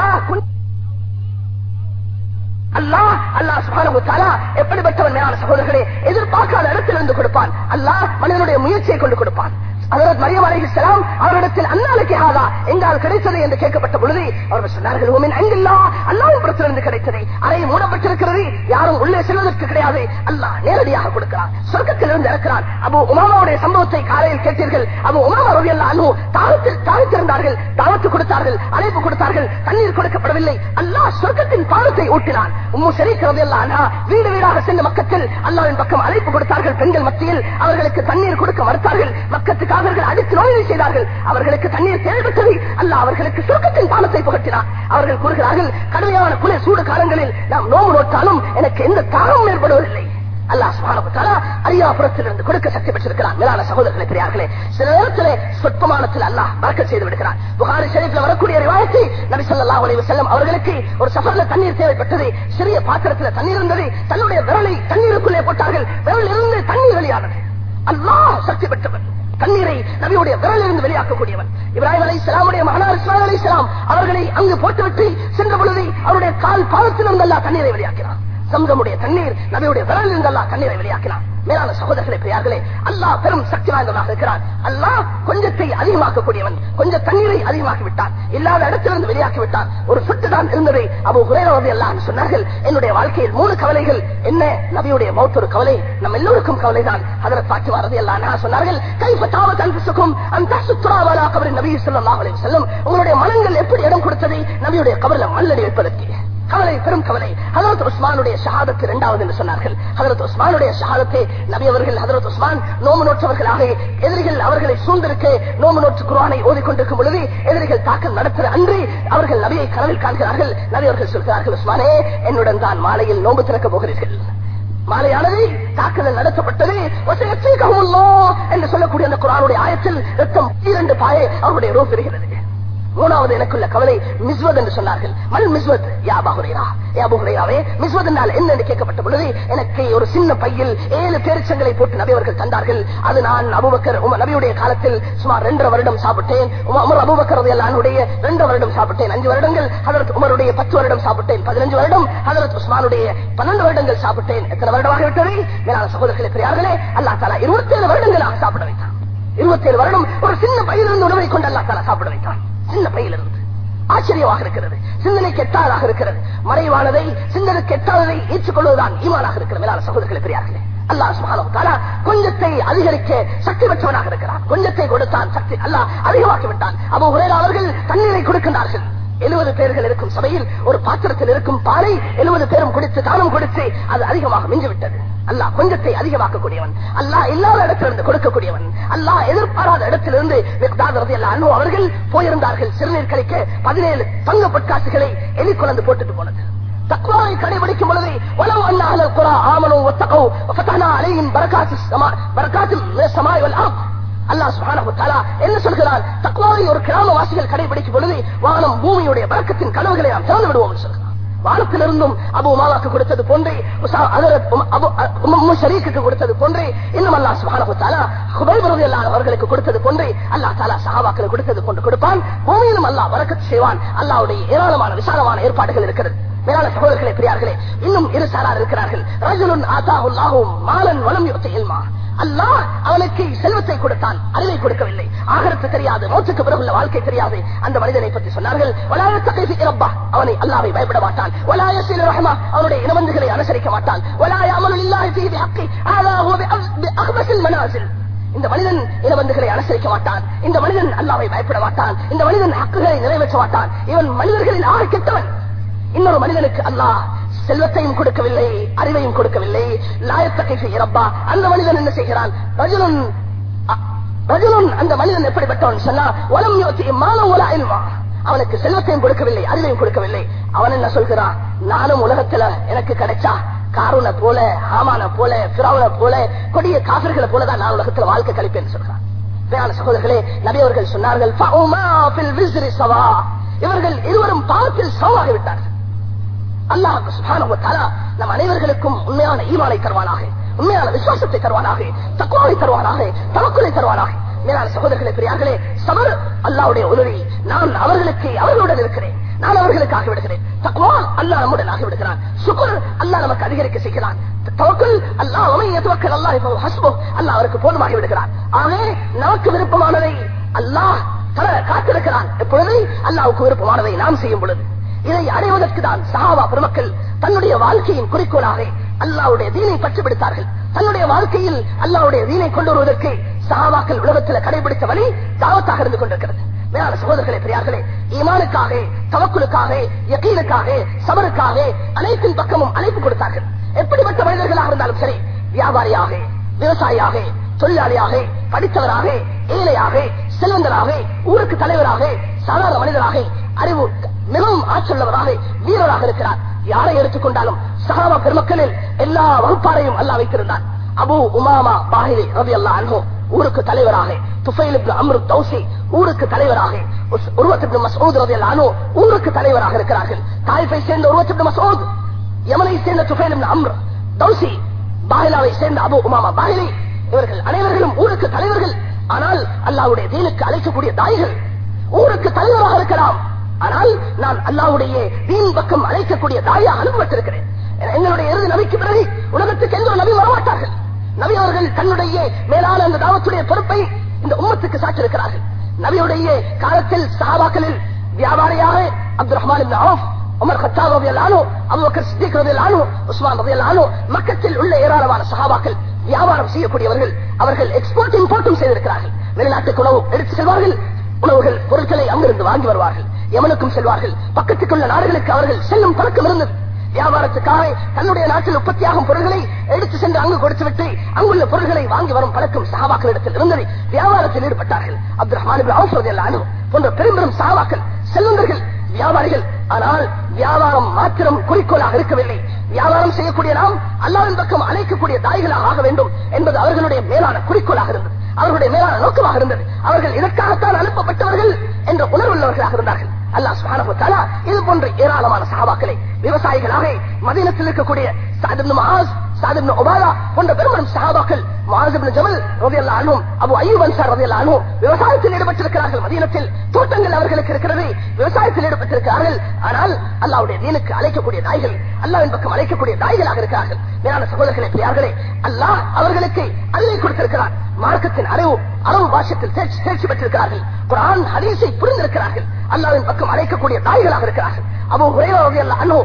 அல்லாஹ் சுப்ஹானஹு வ தஆலா எப்படிப்பட்டவன் மேலான சகோதரர்களே, எதிர்பார்க்காத இடத்திலிருந்து கொடுப்பான். அல்லாஹ் மனிதனுடைய முயற்சியை கொண்டு கொடுப்பான். ஹஜ்ரத் மரியம் அலைஹிஸ்ஸலாம் அவரிடத்தில் அன்னாலுக்கு ஹாதா எங்கால் கிடைத்தது என்று கேட்கப்பட்ட பொழுது அவர்கள் சொன்னார்கள் உமின் அங்கில்லாஹ் அல்லாஹ்வின் புறத்திலிருந்து கிடைத்தது. அறை மூடப்பட்டிருக்கிறது, யாரும் உள்ளே செல்வதற்கு கிடையாது. அல்லாஹ் நேரடியாக கொடுக்கிறார், சொர்க்கத்திலிருந்து இறக்கிறார். அபூ உமாமாவுடைய சம்பவத்தை காலையில் கேட்டீர்கள். அபூ உமாமா ரலியல்லாஹு அன்ஹு தாழ்த்திருந்தார்கள், தாவத்து கொடுத்தார்கள், அழைப்பு கொடுத்தார்கள், தண்ணீர் கொடுக்கப்படவில்லை. அல்லாஹ் சொர்க்கத்தின் பாலத்தை ஊட்டினான். உம்மு ஷரீக் ரலியல்லாஹு அன்ஹா வீடு வீடாக சென்ற மக்கத்தில் அல்லாஹ்வின் பக்கம் அழைப்பு கொடுத்தார்கள். பெண்கள் மத்தியில் அவர்களுக்கு தண்ணீர் கொடுக்க மறுத்தார்கள். மக்கத்து காவர்கள் அடித்து நோயை செய்தார்கள். அவர்களுக்கு தண்ணீர் தேவைப்பட்டது. அல்லாஹ் அவர்களுக்கு சொர்க்கத்தின் பாலத்தை புகட்டினார். அவர்கள் கூறுகிறார்கள், கடுமையான குளிர் சூடு காலங்களில் நாம் நோம்பு நோட்டாலும் எனக்கு எந்த தாகமும் ஏற்படுவதில்லை. அல்லாஹ் சுப்ஹானஹு வ தஆலா அரியாபுரத்திலிருந்து கொடுக்க சக்தி பெற்றிருக்கிறார். மேலான சகோதரர்களே, பெரியார்களே, சில நேரத்திலே சொற்பமானத்தில் அல்லாஹ் பரக்கத் செய்து விடுகிறார். புகாரி ஷரீஃப்ல வரக்கூடிய ரிவாயத்தை நபி ஸல்லல்லாஹு அலைஹி வஸல்லம் அவர்களுக்கு ஒரு சஃபர்ல தண்ணீர் தேவைப்பட்டது. சிறிய பாத்திரத்தில் தண்ணீர் இருந்தது. தன்னுடைய விரலை தண்ணீருக்குள்ளே போட்டார்கள். விரலில் இருந்து தண்ணீர் வெளியானது. அல்லாஹ் சக்தி பெற்றவர், தண்ணீரை நபியுடைய விரலில் இருந்து வெளியாக்கக்கூடியவன். இப்ராஹிம் அலைஹிஸ்ஸலாமுடைய மகனார் இஸ்மாயில் அலைஹிஸ்ஸலாம் அவர்களை அங்கு போட்டுவிட்டு சென்ற பொழுது அவருடைய கால் பாதத்திலிருந்து அல்லாஹ் தண்ணீரை வெளியாக்கினார். சம்சமுடைய தண்ணீர் நபியுடைய விரலில் இருந்து அல்லாஹ் தண்ணீரை வெளியாக்கினார். மேலான சகோதரர்களே, பெரியார்களே, அல்லாஹ் பெரும் சக்தி வாய்ந்தவனாக இருக்கிறார். அல்லாஹ் கொஞ்சத்தை அதிகமாக்கக்கூடியவன். கொஞ்சம் தண்ணீரை அதிகமாக்கி விட்டார், இல்லாத இடத்திலிருந்து வெளியாக்கி விட்டார். ஒரு சொட்டு தான் இருந்ததை அபூ ஹுரைரா ரலியல்லாஹு அன்ஹு சொன்னார்கள், என்னுடைய வாழ்க்கையில் 3 கவலைகள். என்ன? நபியுடைய மௌத் ஒரு கவலை, நம்ம எல்லோருக்கும் கவலைதான். ஹஜ்ரத் ஃபாத்திமா ரலியல்லாஹு அன்ஹா சொன்னார்கள், கைஃப தாவத் அன்ஃபுசுக்கும் அன் தஹ்சுத்ரா வலா கப்ரி நபி ஸல்லல்லாஹு அலைஹி வஸல்லம், உங்களுடைய மனங்கள் எப்படி இடம் கொடுத்தது நபியுடைய கபரில் மண்ணடி வைப்பதற்கு? கவலை, பெரும் கவலை. ஹஜ்ரத் உஸ்மானுடைய ஷஹாதத்து 2வது என்று சொன்னார்கள். ஹஜ்ரத் உஸ்மானுடைய ஷஹாதத்தை நபி அவர்கள், ஹஜ்ரத் உஸ்மான் நோம்பு நோற்றவர்களாக எதிரிகள் அவர்களை சூழ்ந்திருக்க நோம்பு நோற்று குர்ஆனை ஓதிக்கொண்டிருக்கும் பொழுது எதிரிகள் தாக்கல் நடத்துகிற அன்று அவர்கள் நபியை கனவில் காண்கிறார்கள். நபி அவர்கள் சொல்கிறார்கள், உஸ்மானே, என்னுடன் தான் மாலையில் நோம்பு திறக்க போகிறீர்கள். மாலையானது தாக்குதல் நடத்தப்பட்டது என்று சொல்லக்கூடிய அந்த குர்ஆனுடைய ஆயத்தில் ரத்தம் 2 பாயை அவருடைய ரூப் பெறுகிறது. 3வது எனக்குள்ள கவலை மிஸ்வத் என்று சொன்னார்கள். மல் மிஸ்வத்? யா அபூ ஹுரைரா, யா அபூ ஹுரைராவே, மிஸ்வத் என்றால் என்ன என்று கேட்கப்பட்ட பொழுது எனக்கு ஒரு சின்ன பையில் 7 பேரிச்சங்களை போட்டு நபி அவர்கள் தந்தார்கள். அது நான் அபூபக்கர் நபியுடைய காலத்தில் சுமார் 2.5 வருடம் சாப்பிட்டேன். உமர் அபூபக்கர் ரலியல்லாஹு அன்ஹுடைய 2 வருடம் சாப்பிட்டேன். 5 வருடங்கள். ஹஜ்ரத் உமருடைய 10 வருடம் சாப்பிட்டேன். 15 வருடம். ஹஜ்ரத் உஸ்மானுடைய 12 வருடங்கள் சாப்பிட்டேன். எத்தனை வருடமாக விட்டது? மேலான சகோதரர்களே, பெரியார்களே, அல்லாஹ் தஆலா 27 வருடங்களாக சாப்பிட வைத்தான். 27 வருடம் ஒரு சின்ன பையிலிருந்து உணவை கொண்டு அல்லாஹ் தஆலா சாப்பிட வைத்தான். சின்ன பையிலிருந்து. ஆச்சரியமாக இருக்கிறது, சிந்தனைக்கு எட்டாதாக இருக்கிறது. மறைவானதை, சிந்தனைக்கு எட்டாததை ஏற்றுக்கொள்வதுதான் ஈமானாக இருக்கிறது. மேலான சகோதரர்களே, பெரியார்களே, அல்லாஹ் சுப்ஹானஹு வ தஆலா கொஞ்சத்தை அதிகரிக்க சக்தி பெற்றவனாக இருக்கிறான். கொஞ்சத்தை கொடுத்தான், சக்தி அல்லாஹ் அதிகமாக்கி விட்டான். அபூ ஹுரைரா அவர்கள் தண்ணீரை கொடுக்கின்றார்கள். 70 பேர்கள் இருக்கும் சபையில் ஒரு பாத்திரத்தில் இருக்கும் பாலை 70 பேரும் குடித்து தானம் கொடுத்து அது அதிகமாக மிஞ்சிவிட்டது. அல்லாஹ் கொஞ்சத்தை அதிகமாக்கக்கூடியவன். அல்லாஹ் இல்லாத இடத்திலிருந்து கொடுக்கக்கூடியவன். அல்லாஹ் எதிர்பாராத இடத்திலிருந்து மிக்தாத் ரலியல்லாஹு அன்ஹு அவர்கள் போயிருந்தார்கள் சிறுநீர் கழிக்க. 17 தங்க பொற்காசுகளை எலி குழந்து போட்டுட்டு போனது. தக்வாவை கடைபிடிக்கும் பொழுது வலவ் அன்ன அஹ்லல் குரா ஆமனு வத்தகூ வஃபதனா அலைஹிம் பரகாத்தும் மினஸ் ஸமாஇ வல் அர்த். அல்லாஹ் சுப்ஹானஹு வ தஆலா என்ன சொல்கிறார்? தக்வாவை ஒரு கிராமவாசிகள் கடைபிடிக்கும் பொழுது வானம் பூமியுடைய பரக்கத்தின் கனவுகளை நாம் திறந்து விடுவோம் என்று சொல்கிறார். வானத்திலிருந்தும் அபூ உமாமாவுக்கு கொடுத்தது போன்றே, உம்மு ஷரீக்குக்கு கொடுத்தது போன்றே, இன்னும் அல்லாஹ் சுப்ஹானஹு வ தஆலா ஹுபைப் ரலியல்லாஹு அன்ஹு அவர்களுக்கு கொடுத்தது போன்றே அல்லாஹ் தஆலா சஹாபாக்களுக்கு கொடுத்தது போன்று கொடுப்பான். பூமியிலும் அல்லாஹ் பரக்கத் செய்வான். அல்லாஹ்வுடைய ஏராளமான விசாலமான ஏற்பாடுகள் இருக்கிறது. மேலான சகோதரர்களே, பெரியார்களே, இன்னும் 2 சாரார் இருக்கிறார்கள். ரஜுலுன் ஆதாஹு அல்லாஹு மாலன் வலம் யுத்தி இல்மா. அல்லாஹ் அவனுக்கு செல்வத்தை கொடுத்தான், அறிவை கொடுக்கவில்லை. ஆகிரத்து தெரியாது, மௌத்துக்கு பிறகுள்ள வாழ்க்கை தெரியாது. அந்த மனிதனை பற்றி சொன்னார்கள், வலா யத்தகி ரப்பா, அவனை அல்லாஹ்வை பயப்பட மாட்டான். வலா யஸிலு ரஹ்மா, அவனுடைய இனவந்துகளை அனுசரிக்க மாட்டான். வலா யஅமலு லில்லாஹி ஃபீ பிஹக்கி, ஹாதா ஹுவ பிஅக்பஸில் மனாசில். இந்த மனிதன் இனவந்துகளை அனுசரிக்க மாட்டான். இந்த மனிதன் அல்லாஹ்வை பயப்பட மாட்டான். இந்த மனிதன் ஹக்குகளை நிறைவேற்ற மாட்டான். இவன் மனிதர்களின் ஆக கெட்டவன். இன்னொரு மனிதனுக்கு அல்லாஹ் செல்வத்தையும் கொடுக்கவில்லை, அறிவையும் கொடுக்கவில்லை. லாயத்தகி ரப்பா, அந்த மனிதன் என்ன செய்கிறான்? ரஜுலுன், அந்த மனிதன் எப்படிப்பட்டவன் சொன்னா, வலம் யுத்தி மாலம் வலா இல்மா, அவனுக்கு செல்வத்தையும் கொடுக்கவில்லை, அறிவையும் கொடுக்கவில்லை. அவன் என்ன சொல்கிறான்? நானும் உலகத்துல எனக்கு கிடைச்சா காரூனை போல, ஹாமான போல, ஃபிரௌனை போல, கொடிய காஃபிர்களை போலதான் நான் உலகத்துல வாழ்க்கை கழிப்பேன்னு சொல்றான். வேளாண் சகோதரர்களே, நபி அவர்கள் சொன்னார்கள், இவர்கள் இருவரும் பாவத்தில் சமமாகி விட்டார்கள். அல்லாஹ் சுப்ஹானஹு வ தஆலா நம் அனைவர்களுக்கும் உண்மையான ஈமானை தருவானாக, உண்மையான விசுவாசத்தை தருவானாக, தக்வாவை தருவானாக, தவக்குலை தருவானாக. மேலான சகோதரர்களே, பெரியார்களே, சபர் அல்லாஹ்வுடைய உதவி. நான் அவர்களுடன் இருக்கிறேன், நான் அவர்களுக்கு ஆகிவிடுகிறேன். தக்வா அல்லாஹ் நம்முடன் ஆகிவிடுகிறான். சுக்ர் அல்லாஹ் நமக்கு அதிகரிக்க செய்கிறான். தவக்குல் அல்லாஹ் வமன் யதவக்கல் அல்லாஹ் ஃபஹுவ ஹஸ்புஹ், அல்லாஹ் அவருக்கு போதுமாகி விடுகிறான். ஆகவே நமக்கு விருப்பமானதை அல்லாஹ் காத்திருக்கிறான். எப்பொழுது அல்லாஹ்வுக்கு விருப்பமானதை நாம் செய்யும் பொழுது இதை அடைவதற்கு தான் சஹாபா பெருமக்கள் தன்னுடைய வாழ்க்கையின் குறிக்கோளாக அல்லாஹ்வுடைய தீனை பற்றி பிடித்தார்கள். தன்னுடைய வாழ்க்கையில் அல்லாஹ்வுடைய தீனை கொண்டு வருவதற்கு சஹாபாக்கள் உலகத்தில் கடைபிடித்த வழி தாவத்தாக இருந்து கொண்டிருக்கிறது. மேலான சகோதரர்களே, பெரியார்களே, ஈமானுக்காக, தவக்குலுக்காக, யகீனுக்காக, சபருக்காக அனைத்தின் பக்கமும் அழைப்பு கொடுத்தார்கள். எப்படிப்பட்ட மனிதர்களாக இருந்தாலும் சரி, வியாபாரியாக, விவசாயியாக, தொழிலாளியாக, படித்தவராக, ஏழையாக, செல்வந்தராக, ஊருக்கு தலைவராக, சாதாரண மனிதராக, அறிவு மிகவும் ஆற்றல்லவராக, வீரராக இருக்கிறார். யாரை எடுத்துக்கொண்டாலும் சஹாபா பெருமக்களில் எல்லா வகுப்பாரையும் அல்லாஹ் வைத்திருந்தார். அபு உமாமா பாஹிலி ரலியல்லாஹு அன்ஹு ஊருக்கு தலைவராக, துஃபைல் இப்னு அம்ர் தௌசி ஊருக்கு தலைவராக, உர்வத் இப்னு மஸ்ஊத் ரலியல்லாஹு அன்ஹு ஊருக்கு தலைவராக இருக்கிறார்கள். தாயிஃபை சேர்ந்த உர்வத் இப்னு மஸ்ஊத், யமனை சேர்ந்த துஃபைல் இப்னு அம்ர் தௌசி, பாஹிலாவை சேர்ந்த அபு உமாமா பாஹிலி, இவர்கள் அனைவர்களும் ஊருக்கு தலைவர்கள். ஆனால் அல்லாஹ்வுடைய தீனுக்கு அழைக்கக்கூடிய தாய்கள். ஊருக்கு தலைவராக இருக்கலாம், ஆனால் நான் அல்லாஹ்வுடைய தீன் பக்கம் அழைக்கக்கூடிய தாயாக அனுப்பப்பட்டிருக்கிறேன். எங்களுடைய இறுதி நபிக்கு பிறகு உலகத்துக்கு எந்த நபி வரமாட்டார்கள். நபி அவர்கள் தன்னுடைய மேலான அந்த தாவத்துடைய பொறுப்பை இந்த உம்மத்துக்கு சாற்றிருக்கிறார்கள். நபியுடைய காலத்தில் சஹாபாக்களில் வியாபாரியாக Abdul Rahman ibn Awf, Umar Khattab ரலியல்லாஹு அன்ஹு, அபூபக்கர் சித்திக் ரலியல்லாஹு அன்ஹு, உஸ்மான் ரலியல்லாஹு அன்ஹு, மக்கத்தில் உள்ள ஏராளமான சஹாபாக்கள் வியாபாரம் செய்யக்கூடியவர்கள். அவர்கள் எக்ஸ்போர்ட் இம்போர்ட்டும் செய்திருக்கிறார்கள். வெளிநாட்டுக்கு உணவு எடுத்து செல்வார்கள். உணவுகள் பொருட்களை அங்கிருந்து வாங்கி வருவார்கள். யமனுக்கும் செல்வார்கள். பக்கத்துக்குள்ள நாடுகளுக்கு அவர்கள் செல்லும் பழக்கம் இருந்தது. வியாபாரத்துக்காக தன்னுடைய நாட்டில் உற்பத்தியாகும் பொருட்களை எடுத்து சென்று அங்கு கொடுத்துவிட்டு அங்குள்ள பொருட்களை வாங்கி வரும் பழக்கம் சஹாபாக்களிடத்தில் இருந்தது. வியாபாரத்தில் ஈடுபட்டார்கள். அப்துல் ரஹ்மான் இப்னு அவுஃப் ரலியல்லாஹு அன்ஹு போன்ற பெரும் பெரும் சஹாபாக்கள் செல்வந்தர்கள், வியாபாரிகள். ஆனால் வியாபாரம் மாத்திரம் குறிக்கோளாக இருக்கவில்லை. வியாபாரம் செய்யக்கூடிய நாம் அல்லாஹ்வின் பக்கம் அழைக்கக்கூடிய தாய்களாக ஆக வேண்டும் என்பது அவர்களுடைய மேலான குறிக்கோளாக இருந்தது. அவர்களுடைய மேலான நோக்கமாக இருந்தது. அவர்கள் இதற்காகத்தான் அனுப்பப்பட்டவர்கள் என்ற உணர்வுள்ளவர்களாக இருந்தார்கள். அல்லாஹ் சுப்ஹானஹு வ தஆலா இது போன்ற ஏராளமான சஹாபாக்களை விவசாயிகளாக மதீனத்தில் இருக்கக்கூடிய சஅத் இப்னு முஆஸ், சஅத் இப்னு உபாதா போன்ற பெரும் சஹாபாக்கள், முஆஸ் இப்னு ஜபல் ரலியல்லாஹு அன்ஹு, அபு அய்யூப் அன்சாரி ரலியல்லாஹு அன்ஹு விவசாயத்தில் ஈடுபட்டிருக்கிறார்கள். மதீனத்தில் தோட்டங்கள் அவர்களுக்கு இருக்கிறது, விவசாயத்தில் ஈடுபட்டிருக்கிறார்கள். ஆனால் அல்லாஹ்வுடைய தீனுக்கு அழைக்கக்கூடிய தாய்கள், அல்லாஹ்வின் பக்கம் அழைக்கக்கூடிய தாய்களாக இருக்கிறார்கள். மேலான சகோதரர்களே, பிரியார்களே, அல்லாஹ் அவர்களுக்கு அறிவை கொடுத்திருக்கிறார். மார்க்கத்தின் அரபு பாஷத்தில் தேர்ச்சி பெற்றிருக்கிறார்கள். குர்ஆன் ஹதீஸை புரிந்திருக்கிறார்கள். அல்லாஹ்வின் பக்கம் அழைக்கக்கூடிய தாய்களாக இருக்கிறார்கள். அபூ ஹுரைரா ரலியல்லாஹு அன்ஹு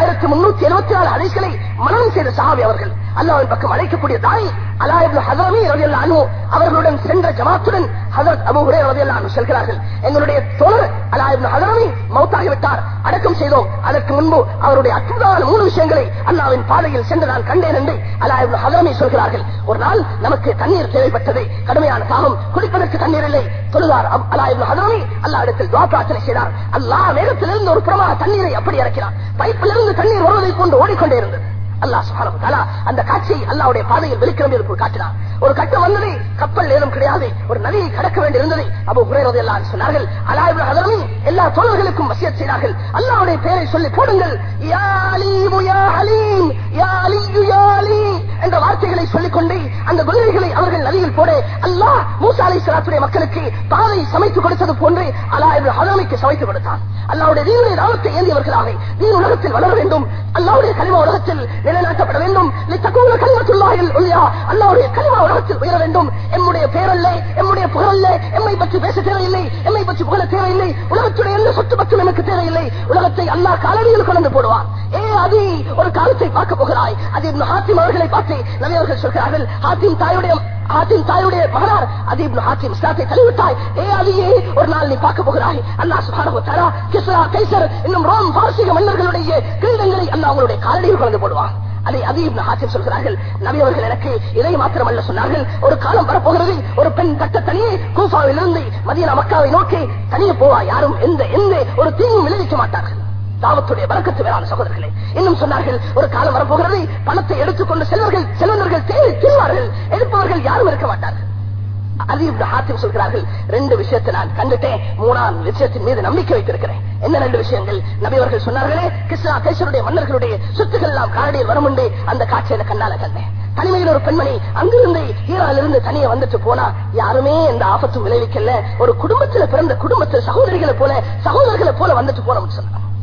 5374 ஹதீஸ்களை மனனம் செய்த சஹாபி அவர்கள். அல்லாஹ்வின் பக்கம் அழைக்கக்கூடிய தாய் அலா இப்னு ஹஸரமி ரலியல்லாஹு அன்ஹு அவர்களுடன் சென்ற ஜமாத்துடன் ஹஜ்ரத் அபூ ஹுரைரா ரலியல்லாஹு அன்ஹு சொல்கிறார்கள், எங்களுடைய தோழர் அலா இப்னு ஹஸரமி மௌத்தாகிவிட்டார், அடக்கம் செய்தோம். அதற்கு முன்பு அவருடைய அற்புதமான 3 விஷயங்களை அல்லாஹ்வின் பாதையில் சென்று நான் கண்டேன் என்று அலா இப்னு ஹஸரமி சொல்கிறார்கள். ஒரு நாள் நமக்கு தண்ணீர் தேவைப்பட்டது, கடுமையான தாகம், குடிப்பதற்கு தண்ணீர் இல்லை. தொழுதார் அலா இப்னு ஹஸரமி, அல்லாஹ் இடத்தில் துஆ பிரார்த்தனை செய்தார். அல்லாஹ் மேகத்திலிருந்து ஒரு புறமாக தண்ணீரை அப்படி இறக்கினார். பைப்பிலிருந்து தண்ணீர் வருவதை போன்று ஓடிக்கொண்டே இருந்தது. அல்லாஹ் சுப்ஹானஹு வ தஆலா அந்த காட்சியை அல்லாஹ்வுடைய பாதையில் வெளிக்கிளம்பி காட்டினார். ஒரு கட்டம் வந்தது, கப்பல் ஏதும் கிடையாது, ஒரு நதியை கடக்க வேண்டி இருந்தது. அபூ ஹுரைரா ரலியல்லாஹு அன்ஹு சொன்னார்கள், அலா இப்னு ஹஸரமி எல்லா தோழர்களுக்கும் வசியத் செய்தார்கள், அல்லாஹ்வுடைய பெயரை சொல்லி போடுங்கள், யா அலீம் யா அலீம், யா அலீ யா அலீ என்ற வார்த்தைகளை சொல்லிக்கொண்டு அந்த குதிரைகளை அவர்கள் நதியில் போட அல்லாஹ் மூசா அலைஹிஸ்ஸலாத்துடைய மக்களுக்கு பாதை சமைத்து கொடுத்தது போன்று அலா இப்னு ஹஸரமிக்கு சமைத்து கொடுத்தான். அல்லாஹ்வுடைய தீனுடைய தாவத்தை ஏந்தியவர்களாக தீன் உலகத்தில் வளர வேண்டும், அல்லாஹ்வுடைய கலிமா உலகத்தில் நிலைநாட்டப்பட வேண்டும். லித்தகூன கலிமத்துல்லாஹில் உல்யா, அல்லாஹ்வுடைய கலிமா உலகத்தில் உயர வேண்டும். எம்முடைய பேரல்ல, எம்முடைய புகழல்ல, எம்மை பற்றி பேச தேவையில்லை, எம்மை பற்றி புகழ தேவையில்லை, உலகத்துடைய எந்த சொத்து பற்றும் எனக்கு தேவையில்லை. உலகத்தை அல்லாஹ் காலடியில் கொண்டு போடுவான். அது ஒரு காலத்தை பார்க்க போகிறாய். அது இப்னு ஹாத்திம் அவர்களை பார்த்து நபி அவர்கள் சொல்கிறார்கள், ஹாத்திம் தாயுடைய மகனார் அது இப்னு ஹாத்திம் இஸ்லாத்தை தழுவிட்டாய், அலியே ஒரு நாள் நீ பார்க்க போகிறாய். அல்லாஹ் சுப்ஹானஹு வ தஆலா கிஸ்ரா கைசர் இன்னும் ரோம் பாரசீக மன்னர்களுடைய கிரீடங்களை அல்லாஹ் அவங்களுடைய காலடியில் கொண்டு போடுவான். அதை அது இப்னு ஹாத்திம் சொல்கிறார்கள், நபி அவர்கள் எனக்கு இதை மாத்திரமல்ல சொன்னார்கள், ஒரு காலம் வரப்போகிறது, ஒரு பெண் கட்ட தனியே கூஃபாவிலிருந்து மதீனா மக்காவை நோக்கி தனியே போவா, யாரும் எந்த ஒரு தீங்கும் விளைவிக்க மாட்டார்கள். தாவத்துடைய பரக்கத்து வேளாண் சகோதரர்களே, இன்னும் சொன்னார்கள், ஒரு காலம் வரப்போகிறது, பணத்தை எடுத்துக்கொண்டு செல்வந்தர்கள் தேடி திரிவார்கள், எடுப்பவர்கள் யாரும் இருக்க மாட்டார்கள். அது இப்னு ஹாத்திம் சொல்கிறார்கள், 2 விஷயத்தை நான் கண்டுட்டேன், 3ஆம் விஷயத்தின் மீது நம்பிக்கை வைத்திருக்கிறேன். என்ன 2 விஷயங்கள்? நபி அவர்கள் சொன்னார்களே, கிஸ்ரா கைசருடைய மன்னர்களுடைய சொத்துக்கள் எல்லாம் காரடியில் வருமுண்டு அந்த காட்சியில கண்ணால கண்டேன். தனிமையில் ஒரு பெண்மணி அங்கிருந்து ஈரானிலிருந்து தனியே வந்துட்டு போனா யாருமே எந்த ஆபத்தும் விளைவிக்கல, ஒரு குடும்பத்தில் பிறந்த சகோதரிகளை போல வந்துட்டு போனோம்னு சொன்னாங்க.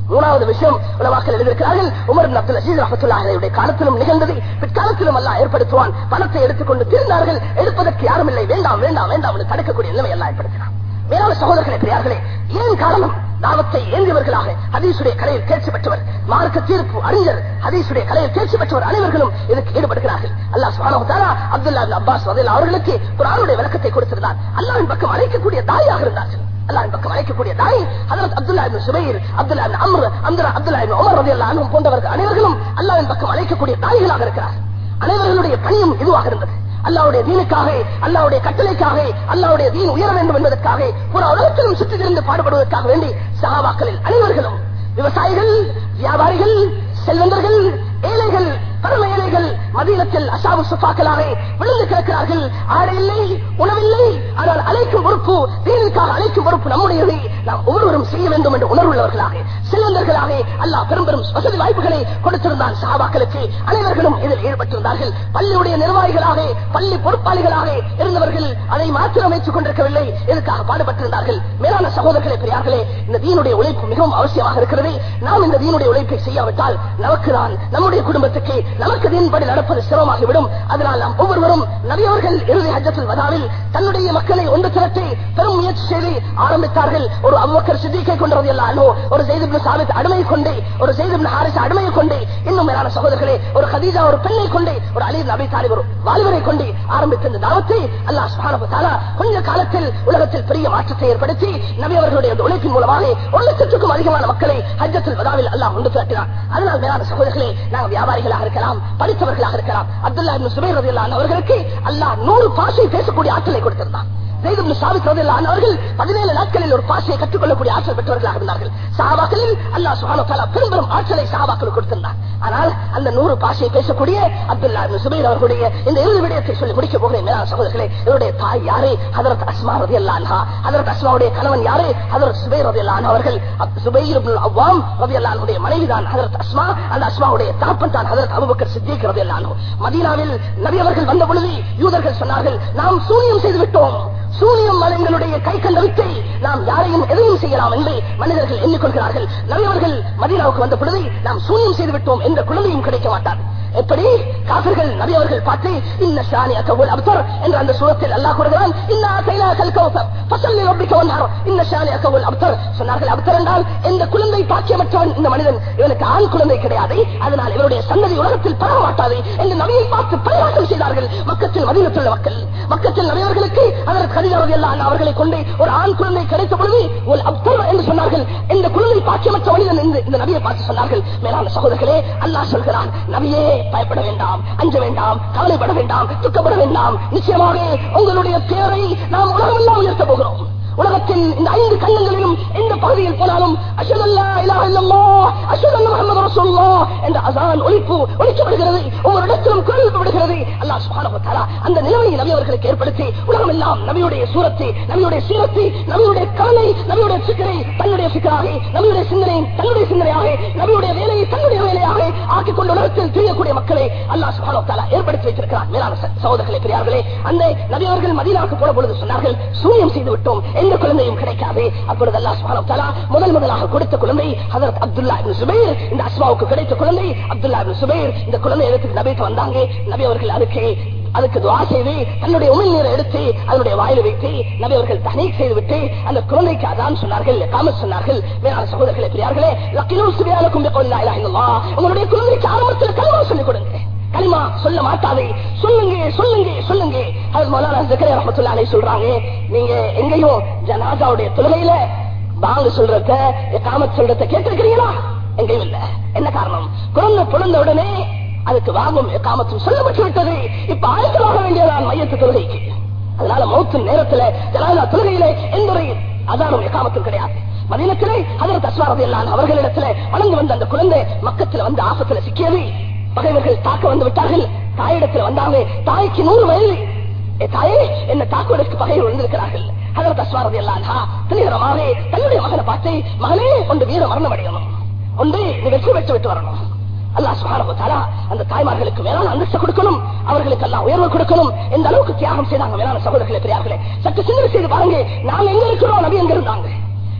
மூணாவது விஷயம் உலமாக்கள் எழுதியிருக்கிறார்கள், உமர் இப்னு அப்துல் அஸீஸ் ரஹ்மத்துல்லாஹி அலைஹி காலத்திலும் நிகழ்ந்தது, பிற்காலத்திலும் அல்லாஹ் ஏற்படுத்துவான். பணத்தை எடுத்துக்கொண்டு திருந்தார்கள், எடுப்பதற்கு யாரும் இல்லை, வேண்டாம் வேண்டாம் வேண்டாம் என்று தடுக்கக்கூடிய நிலைமை எல்லாம் ஏற்படுத்தினான். மேலான சகோதரர்களே பெரியார்களே, ஏன் காரணம்? தாவத்தை ஏந்தியவர்களாக ஹதீசுடைய கலையில் தேர்ச்சி பெற்றவர், மார்க்க தீர்ப்பு அறிஞர், ஹதீசுடைய கலையில் தேர்ச்சி பெற்றவர் அனைவர்களும் இதுக்கு ஈடுபடுகிறார்கள். அல்லாஹ் சுப்ஹானஹு வ தஆலா அப்துல்லாஹ் இப்னு அப்பாஸ் ரலியல்லாஹு அவர்களுக்கு குர்ஆனுடைய விளக்கத்தை கொடுத்திருந்தார். அல்லாஹ்வின் பக்கம் அழைக்கக்கூடிய தாயாக இருந்தார்கள். அல்லாஹ்வின் பக்கம் அழைக்கக்கூடிய தாய் ஹஜ்ரத் Abdullah ibn Zubair, Abdullah ibn Amr, Abdullah ibn Umar ரலியல்லாஹு அன்ஹும் போன்றவர்கள் அனைவர்களும் அல்லாஹ்வின் பக்கம் அழைக்கக்கூடிய தாய்களாக இருக்கிறார். அனைவர்களுடைய பணியும் இதுவாக இருந்தது. அல்லாஹ்வுடைய தீனுக்காக, அல்லாஹ்வுடைய கட்டளைக்காக, அல்லாஹ்வுடைய தீன் உயர வேண்டும் என்பதற்காக, புற உலகத்திலும் சுற்றி திரிந்து பாடுபடுவதற்காக வேண்டி சஹாபாக்களில் அனைவர்களும் விவசாயிகள், வியாபாரிகள், செல்வந்தர்கள், ஏழைகள், பரம ஏழைகள் மதீனத்தில் அஷாபு சுஃபாக்களாக விழுந்து கிடக்கிறார்கள். ஆடை இல்லை, உணவில்லை, ஆனால் அழைக்கும் பொறுப்பு, தீனுக்காக அழைக்கும் பொறுப்பு நம்முடையதை நாம் ஒவ்வொருவரும் செய்ய வேண்டும் என்று உணர்வுள்ளவர்களாக, செல்வந்தர்களாக அல்லாஹ் பெரும் பெரும் வசதி வாய்ப்புகளை கொடுத்திருந்தான் சஹாபாக்களுக்கு. அனைவர்களும் இதில் ஈடுபட்டிருந்தார்கள். பள்ளியுடைய நிர்வாகிகளாக, பள்ளி பொறுப்பாளிகளாக இருந்தவர்கள் அதை மாத்திரம் அமைத்துக் கொண்டிருக்கவில்லை, இதற்காக பாடுபட்டிருந்தார்கள். மேலான சகோதரர்களே பெரியார்களே, இந்த தீனுடைய உழைப்பு மிகவும் அவசியமாக இருக்கிறது. நாம் இந்த தீனுடைய உழைப்பை செய்யாவிட்டால் நமக்கு தான், நம்முடைய குடும்பத்துக்கு, நமக்கு தீன்படி நடப்பது சிரமமாகிவிடும். அதனால் நாம் ஒவ்வொருவரும், நபி அவர்கள் இறுதி ஹஜ்ஜத்துல் வதாவில் தன்னுடைய மக்களை ஒன்று திரட்டி பெரும் முயற்சி செய்து ஆரம்பித்தார்கள். ஒரு அபூபக்கர் சித்திக்கை கொண்டு ரலியல்லாஹு அன்ஹு, ஒரு ஸைத் இப்னு சாபித் அடிமையை கொண்டு, ஒரு ஸைத் இப்னு ஹாரிஸா அடிமையை கொண்டு, இன்னும் மேலான சகோதரர்களே ஒரு கதீஜா ஒரு பெண்ணை கொண்டு, ஒரு அலி இப்னு அபீ தாலிப் ஒரு வாலிபரை கொண்டு ஆரம்பித்த இந்த தாவத்தை அல்லாஹ் சுப்ஹானஹு வ தஆலா கொஞ்ச காலத்தில் உலகத்தில் பெரிய மாற்றத்தை ஏற்படுத்தி நபி அவர்களுடைய அந்த உழைப்பின் மூலமாக 1 லட்சத்துக்கும் அதிகமான மக்களை ஹஜ்ஜத்துல் வதாவில் அல்லாஹ் ஒன்று திரட்டினார். அதனால் மேலான சகோதரர்களே, நாங்கள் வியாபாரிகளாக இருக்கலாம், படித்தவர்களாக இருக்கலாம். அப்துல்லாஹ் இப்னு சுபைர் ரலியல்லாஹு அன்ஹு அவர்களுக்கு அல்லாஹ் 100 பாஷை பேசக்கூடிய ஆற்றலை கொடுத்திருந்தான். ஸைத் இப்னு சாபித் ரலியல்லாஹு அன்ஹு அவர்கள் 17 நாட்களில் ஒரு பாஷையை கற்றுக்கொள்ளக்கூடிய ஆற்றல் பெற்றவர்களாக இருந்தார்கள். சஹாபாக்களில் அல்லாஹ் சுப்ஹானஹு வ தஆலா பெரும் ஆற்றலை சஹாபாக்களுக்கு கொடுத்திருந்தார். ஆனால் அந்த 100 பாஷையை பேசக்கூடிய அப்துல்லாஹ் இப்னு சுபைர் அவர்களுடைய இந்த இறுதி விடயத்தை சொல்லி முடிக்க போகிறேன். மேலான சகோதரர்களே, இவருடைய தாய் யாரு? ஹஜ்ரத் அஸ்மா ரலியல்லாஹு அன்ஹா. ஹஜ்ரத் அஸ்மாவுடைய கணவன் யாரு? ஹஜ்ரத் சுபைர் ரலியல்லாஹு அன்ஹு அவர்கள். சுபைர் இப்னு அவ்வாம் ரலியல்லாஹு அன்ஹுடைய மனைவி தான் ஹஜ்ரத் அஸ்மா. அந்த அஸ்மாவுடைய தகப்பன் தான் ஹஜ்ரத் அபூபக்கர் சித்திக் ரலியல்லாஹு அன்ஹு. மதீனாவில் நபி அவர்கள் வந்த பொழுது யூதர்கள் சொன்னார்கள், நாம் சூனியம் செய்து விட்டோம், சூனியம் எங்களுடைய கை கண்ட வித்தை, நாம் யாரையும் எதையும் செய்யலாம் என்று மனிதர்கள் எண்ணிக்கொள்கிறார்கள். நபி அவர்கள் மதீனாவுக்கு வந்த பொழுது நாம் சூனியம் செய்து விட்டோம் என்ற குழந்தையும் கிடைக்க மாட்டார். எப்படி காபிர்கள் நபி அவர்கள் பார்த்து இன்ன ஷானிஅக வல் அப்தர் என்ற அந்த சூரத்தில் அல்லாஹ் கூறுகிறான், இன்ன ஆதைனாகல் கௌஸர் ஃபஸல்லி ரப்பிக வன்ஹர் இன்ன ஷானிஅக வல் அப்தர். சொன்னார்கள், அப்தர் என்றால் இந்த குழந்தை பாக்கியமற்றவன், இந்த மனிதன், இவனுக்கு ஆண் குழந்தை கிடையாது, அதனால் இவருடைய சந்ததி உலகத்தில் பரவ மாட்டாது என்று நபியை பார்த்து பரிகாசம் செய்தார்கள். மக்கத்தில் மதீனத்துள்ள மக்கள், மக்கத்தில் நபி அவர்களுக்கு அதற்கு கதீஜா ரலியல்லாஹு அன்ஹா அவர்களை கொண்டு ஒரு ஆண் குழந்தை கிடைத்த பொழுது வல் அப்தர் என்று சொன்னார்கள். இந்த குழந்தை பாக்கியமற்ற மனிதன் என்று இந்த நபியை பார்த்து சொன்னார்கள். மேலான சகோதரர்களே, அல்லாஹ் சொல்கிறான், நபியே பயப்பட வேண்டாம், அஞ்ச வேண்டாம், கவலைப்பட வேண்டாம், துக்கப்பட வேண்டாம். நிச்சயமாக உங்களுடைய பேரை நாம் உலகமெல்லாம் உயர்த்த போகிறோம். உலகத்தின் இந்த 5 கண்டங்களிலும் எந்த பகுதியில் போனாலும் அஷ்ஹது அல்லா இலாஹ இல்லல்லாஹ் அஷ்ஹது அன்ன முஹம்மது ரசூலுல்லாஹ் என்ற அஸான் ஒலிக்கப்படுகிறது. ஒவ்வொரு இடத்திலும் குரல் எழுப்பப்படுகிறது. அல்லாஹ் சுப்ஹானஹு வ தஆலா அந்த நிலைமையை நபி அவர்களுக்கு ஏற்படுத்தி உலகமெல்லாம் நபியுடைய சூரத்தை, நபியுடைய சீரத்தை, நபியுடைய கவலை, நபியுடைய சிக்கரை தன்னுடைய சிக்கராக, நபியுடைய சிந்தனை தன்னுடைய சிந்தனையாக, நபியுடைய வேலையை தன்னுடைய வேலையாக ஆக்கிக் கொண்டு உலகத்தில் தெரியக்கூடிய மக்களை அல்லாஹ் சுப்ஹானஹு வ தஆலா ஏற்படுத்தி வைத்திருக்கிறார். மேலான சகோதரர்களே பெரியார்களே, அந்த நபி அவர்கள் மதீனாவுக்கு போன பொழுது சொன்னார்கள், சூனியம் செய்து விட்டோம், எந்த குழந்தையும் கிடைக்காது. அப்பொழுது அல்லாஹ் சுப்ஹானஹு வ தஆலா முதலாக கொடுத்த குழந்தை ஹஜ்ரத் அப்துல்லாஹ் இப்னு சுபைர். இந்த அஸ்மாவுக்கு கிடைத்த குழந்தை அப்துல்லாஹ் இப்னு சுபைர். இந்த குழந்தை எடுத்து நபிக்கு வந்தாங்க. நபி அவர்கள் அதுக்கு துஆ செய்து தன்னுடைய உமிழ் நீரை எடுத்து அதனுடைய வாயில வைத்து நபி அவர்கள் தஹ்னீக் செய்து விட்டு அந்த குழந்தைக்கு அதான் சொன்னார்கள், இகாமத் சொன்னார்கள். மேலான சகோதரர்களே பெரியார்களே, லக்கினு சுபியானக்கும் பிகௌலி லா இலாஹ இல்லல்லாஹ். உங்களுடைய குழந்தைக்கு ஆரம்பத்தில் கலிமா சொல்லிக் கொடுங்க. கலிமா சொல்ல மாட்டாதே, சொல்லுங்க சொல்லுங்க சொல்லுங்க. அது மௌலானா ஜக்கரியா ரஹ்மத்துல்லாஹி அலைஹி சொல்றாங்க, நீங்க எங்கேயும் ஜனாஸாவுடைய தொழுகையில பாங்கு சொல்றத, இகாமத் சொல்றத கேட்டிருக்கிறீங்களா? எங்கேயும் இல்ல. என்ன காரணம்? குழந்தை பிறந்த உடனே அதுக்கு வாங்கும் இகாமத்தும் சொல்லப்பட்டு விட்டது. இப்ப ஆயத்தமாக வேண்டியதான் மையத்து தொழுகைக்கு. அதனால மௌத்தின் நேரத்தில் ஜனாஸா தொழுகையில எந்த ஒரு அதானும் இகாமத்தும் கிடையாது. மதீனத்திலே ஹஜ்ரத் அஸ்மா ரலியல்லாஹு அன்ஹா அவர்களிடத்துல வளர்ந்து வந்த அந்த குழந்தை மக்கத்துல வந்து ஆபத்துல சிக்கியது. பகைவர்கள் தாக்க வந்து விட்டார்கள். தாயிடத்தில் வந்தாங்க. தாய்க்கு 100 வயது. தாயே, என்ன தாக்குவதற்கு பகைவர் வந்திருக்கிறார்கள். ஹஜ்ரத் அஸ்மா ரலியல்லாஹு அன்ஹா திணிகரமாக தன்னுடைய மகனை பார்த்து, மகனே, ஒன்று வீர மரணம் அடையணும், ஒன்று நீ வெற்றி பெற்று விட்டு வரணும். அல்லாஹ் சுப்ஹானஹு வ தஆலா அந்த தாய்மார்களுக்கு மேலான அந்தஸ்து கொடுக்கணும், அவர்களுக்கு எல்லாம் உயர்வு கொடுக்கணும். எந்த அளவுக்கு தியாகம் செய்தாங்க. மேலான சகோதரர்களே பெரியார்களே, சற்று சிந்தனை செய்து பாருங்க. நாங்க எங்க இருக்கிறோம், நபி எங்க இருந்தாங்க?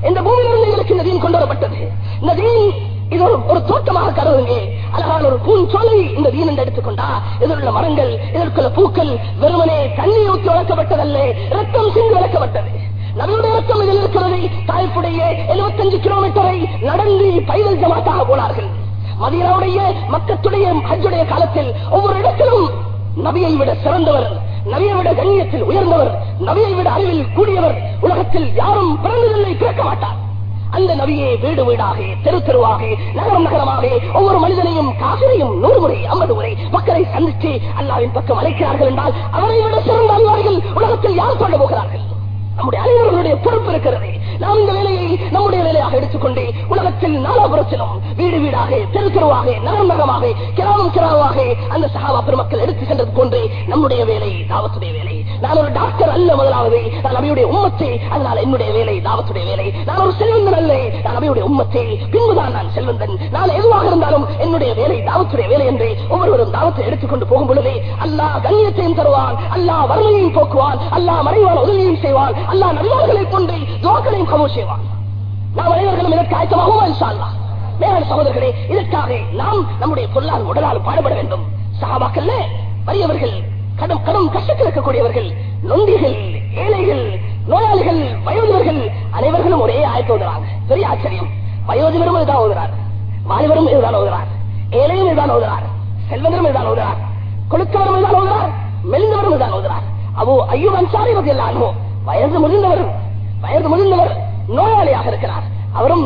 இந்த பூமியிலிருந்து எங்களுக்கு இந்த தீன் கொண்டு வரப்பட்டது. இந்த தீன் இது ஒரு தோட்டமாக கருதுங்க. அழகான ஒரு பூஞ்சோலை இந்த தீன் என்று எடுத்துக்கொண்டா இதில் உள்ள மரங்கள், இதற்குள்ள பூக்கள் வெறுமனே தண்ணீர் ஊற்றி வளர்க்கப்பட்டதல்ல, ரத்தம் சிந்து வளர்க்கப்பட்டது. நபியுடைய ரத்தம் இதில் இருக்கிறது. தாய்ப்புடைய 75 கிலோமீட்டரை நடந்து பைதல் ஜமாத்தாக போனார்கள். மதீனாவுடைய மக்கத்துடைய ஹஜ்ஜுடைய காலத்தில் ஒவ்வொரு இடத்திலும் நபியை விட சிறந்தவர், நபியை விட கண்ணியத்தில் உயர்ந்தவர், நபியை விட அறிவில் கூடியவர் உலகத்தில் யாரும் பிறந்ததில்லை, பிறக்க மாட்டார். அந்த நபியை வீடு வீடாக, தெரு தெருவாக, நகரம் நகரமாக ஒவ்வொரு மனிதனையும் காசிரையும் 100 முறை 50 முறை மக்களை சந்தித்து அல்லாஹ்வின் பக்கம் அழைக்கிறார்கள் என்றால் அவரை விட சிறந்த அறிவாளிகள் உலகத்தில் யார் சொல்ல போகிறார்கள்? நம்முடைய அனைவர்களுடைய பொறுப்பு இருக்கிறது. நாம் இந்த வேலையை நம்முடைய வேலையாக எடுத்துக்கொண்டு உலகத்தில் நாலாபுரத்திலும் வீடு வீடாக, தெரு தெருவாக, நகரம் நகரமாக, கிராமம் கிராமமாக அந்த சஹாபா பெருமக்கள் எடுத்து சென்றது போன்று நம்முடைய வேலை தாவத்துடைய வேலை. நான் ஒரு டாக்டர் அல்ல, முதலாவது நான் நபியுடைய உம்மத்தை, அதனால் என்னுடைய வேலை தாவத்துடைய வேலை. நான் ஒரு செல்வந்தன் அல்ல, நான் நபியுடைய உம்மத்தை, பின்புதான் நான் செல்வந்தன். நான் எதுவாக இருந்தாலும் என்னுடைய வேலை தாவத்துடைய வேலை என்று ஒவ்வொருவரும் தாவத்தை எடுத்துக்கொண்டு போகும் பொழுது அல்லாஹ் கண்ணியத்தையும் தருவான், அல்லாஹ் வறுமையையும் போக்குவான், அல்லாஹ் மறைவான உதவியையும் செய்வான், அல்லாஹ் நபிமார்களை கொண்டு துஆக்களையும் கபூல் செய்வான். நாம் அனைவர்களும் இதற்கு ஆயத்தமாகுமா இன்ஷா அல்லாஹ்? மேலான சகோதரர்களே, இதற்காக நாம் நம்முடைய பொருளால் உடலால் பாடுபட வேண்டும். சஹாபாக்கள் வறியவர்கள், கடும் கஷ்டத்தில் இருக்கக்கூடியவர்கள், நொண்டிகள், ஏழைகள், நோயாளிகள், வயோதிபர்கள் அனைவர்களும் ஒரே ஆயத்தை ஓதுறாங்க. பெரிய ஆச்சரியம். வயோதிபரும் இதுதான் ஓதுறார், வாலிபரும் இதுதான் ஓதுறார், ஏழையும் இதுதான் ஓதுறார், செல்வந்தரும் இதுதான் ஓதுறார், கொழுக்கவரும் இதுதான் ஓதுறார், மெலிந்தவரும் இதுதான் ஓதுறார். அபூ அய்யூப் அன்சாரி ரலியல்லாஹு அன்ஹு வயது முதிர்ந்தவர் நோயாளியாக இருக்கிறார். அவரும்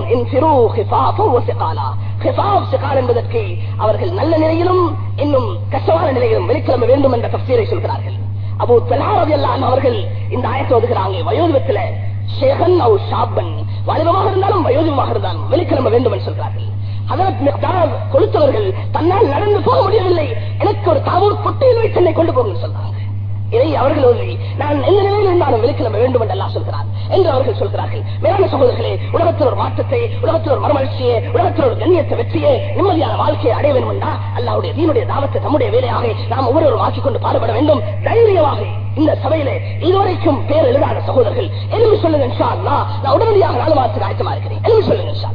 என்பதற்கு அவர்கள் நல்ல நிலையிலும் இன்னும் கஷ்டமான நிலையிலும் வெளிக்கிளம்ப வேண்டும் என்ற தஃசீரை சொல்கிறார்கள். அபூ தல்ஹா ரலியல்லாஹு அன்ஹு அவர்கள் இந்த ஆயத்தை ஓதுகிறாங்க. வயோதிபத்தில் ஷேகன் அவ் ஷாபன், வாலிபமாக இருந்தாலும் வயோதிபமாக இருந்தாலும் வெளிக்கிளம்ப வேண்டும் என்று சொல்கிறார்கள். ஹஜரத் மிக்தார் கொளுத்தவர்கள் தன்னால் நடந்து போக முடியவில்லை, எனக்கு ஒரு தாவூர் பொட்டையில் வைத்து என்னை கொண்டு போங்க சொல்றாங்க. இதை அவர்கள் நான் எந்த நிலையில் இருந்தாலும் வெளிக்கிளம்ப வேண்டும் என்று அல்லாஹ் சொல்கிறார் என்று அவர்கள் சொல்கிறார்கள். மேலான சகோதரர்களே, உலகத்தில் ஒரு மாற்றத்தை, உலகத்தில் ஒரு மறுமலர்ச்சியை, உலகத்தில் ஒரு கண்ணியத்தை, வெற்றியை, நிம்மதியான வாழ்க்கையை அடைய வேண்டும் என்றால் அல்லாஹ்வுடைய தீனுடைய தாவத்தை நம்முடைய வேலையாக நாம் ஒவ்வொருவரும் ஆக்கிக்கொண்டு பாடுபட வேண்டும். தைரியமாக இந்த சபையிலே இதுவரைக்கும் பேர் எழுதாத சகோதரர்கள் எழுதி சொல்லுங்க இன்ஷா அல்லாஹ். நான் உடனடியாக 4 மாதத்துக்கு ஆயத்தமா இருக்கிறேன். எழுதி சொல்லுங்க இன்ஷா அல்லாஹ்.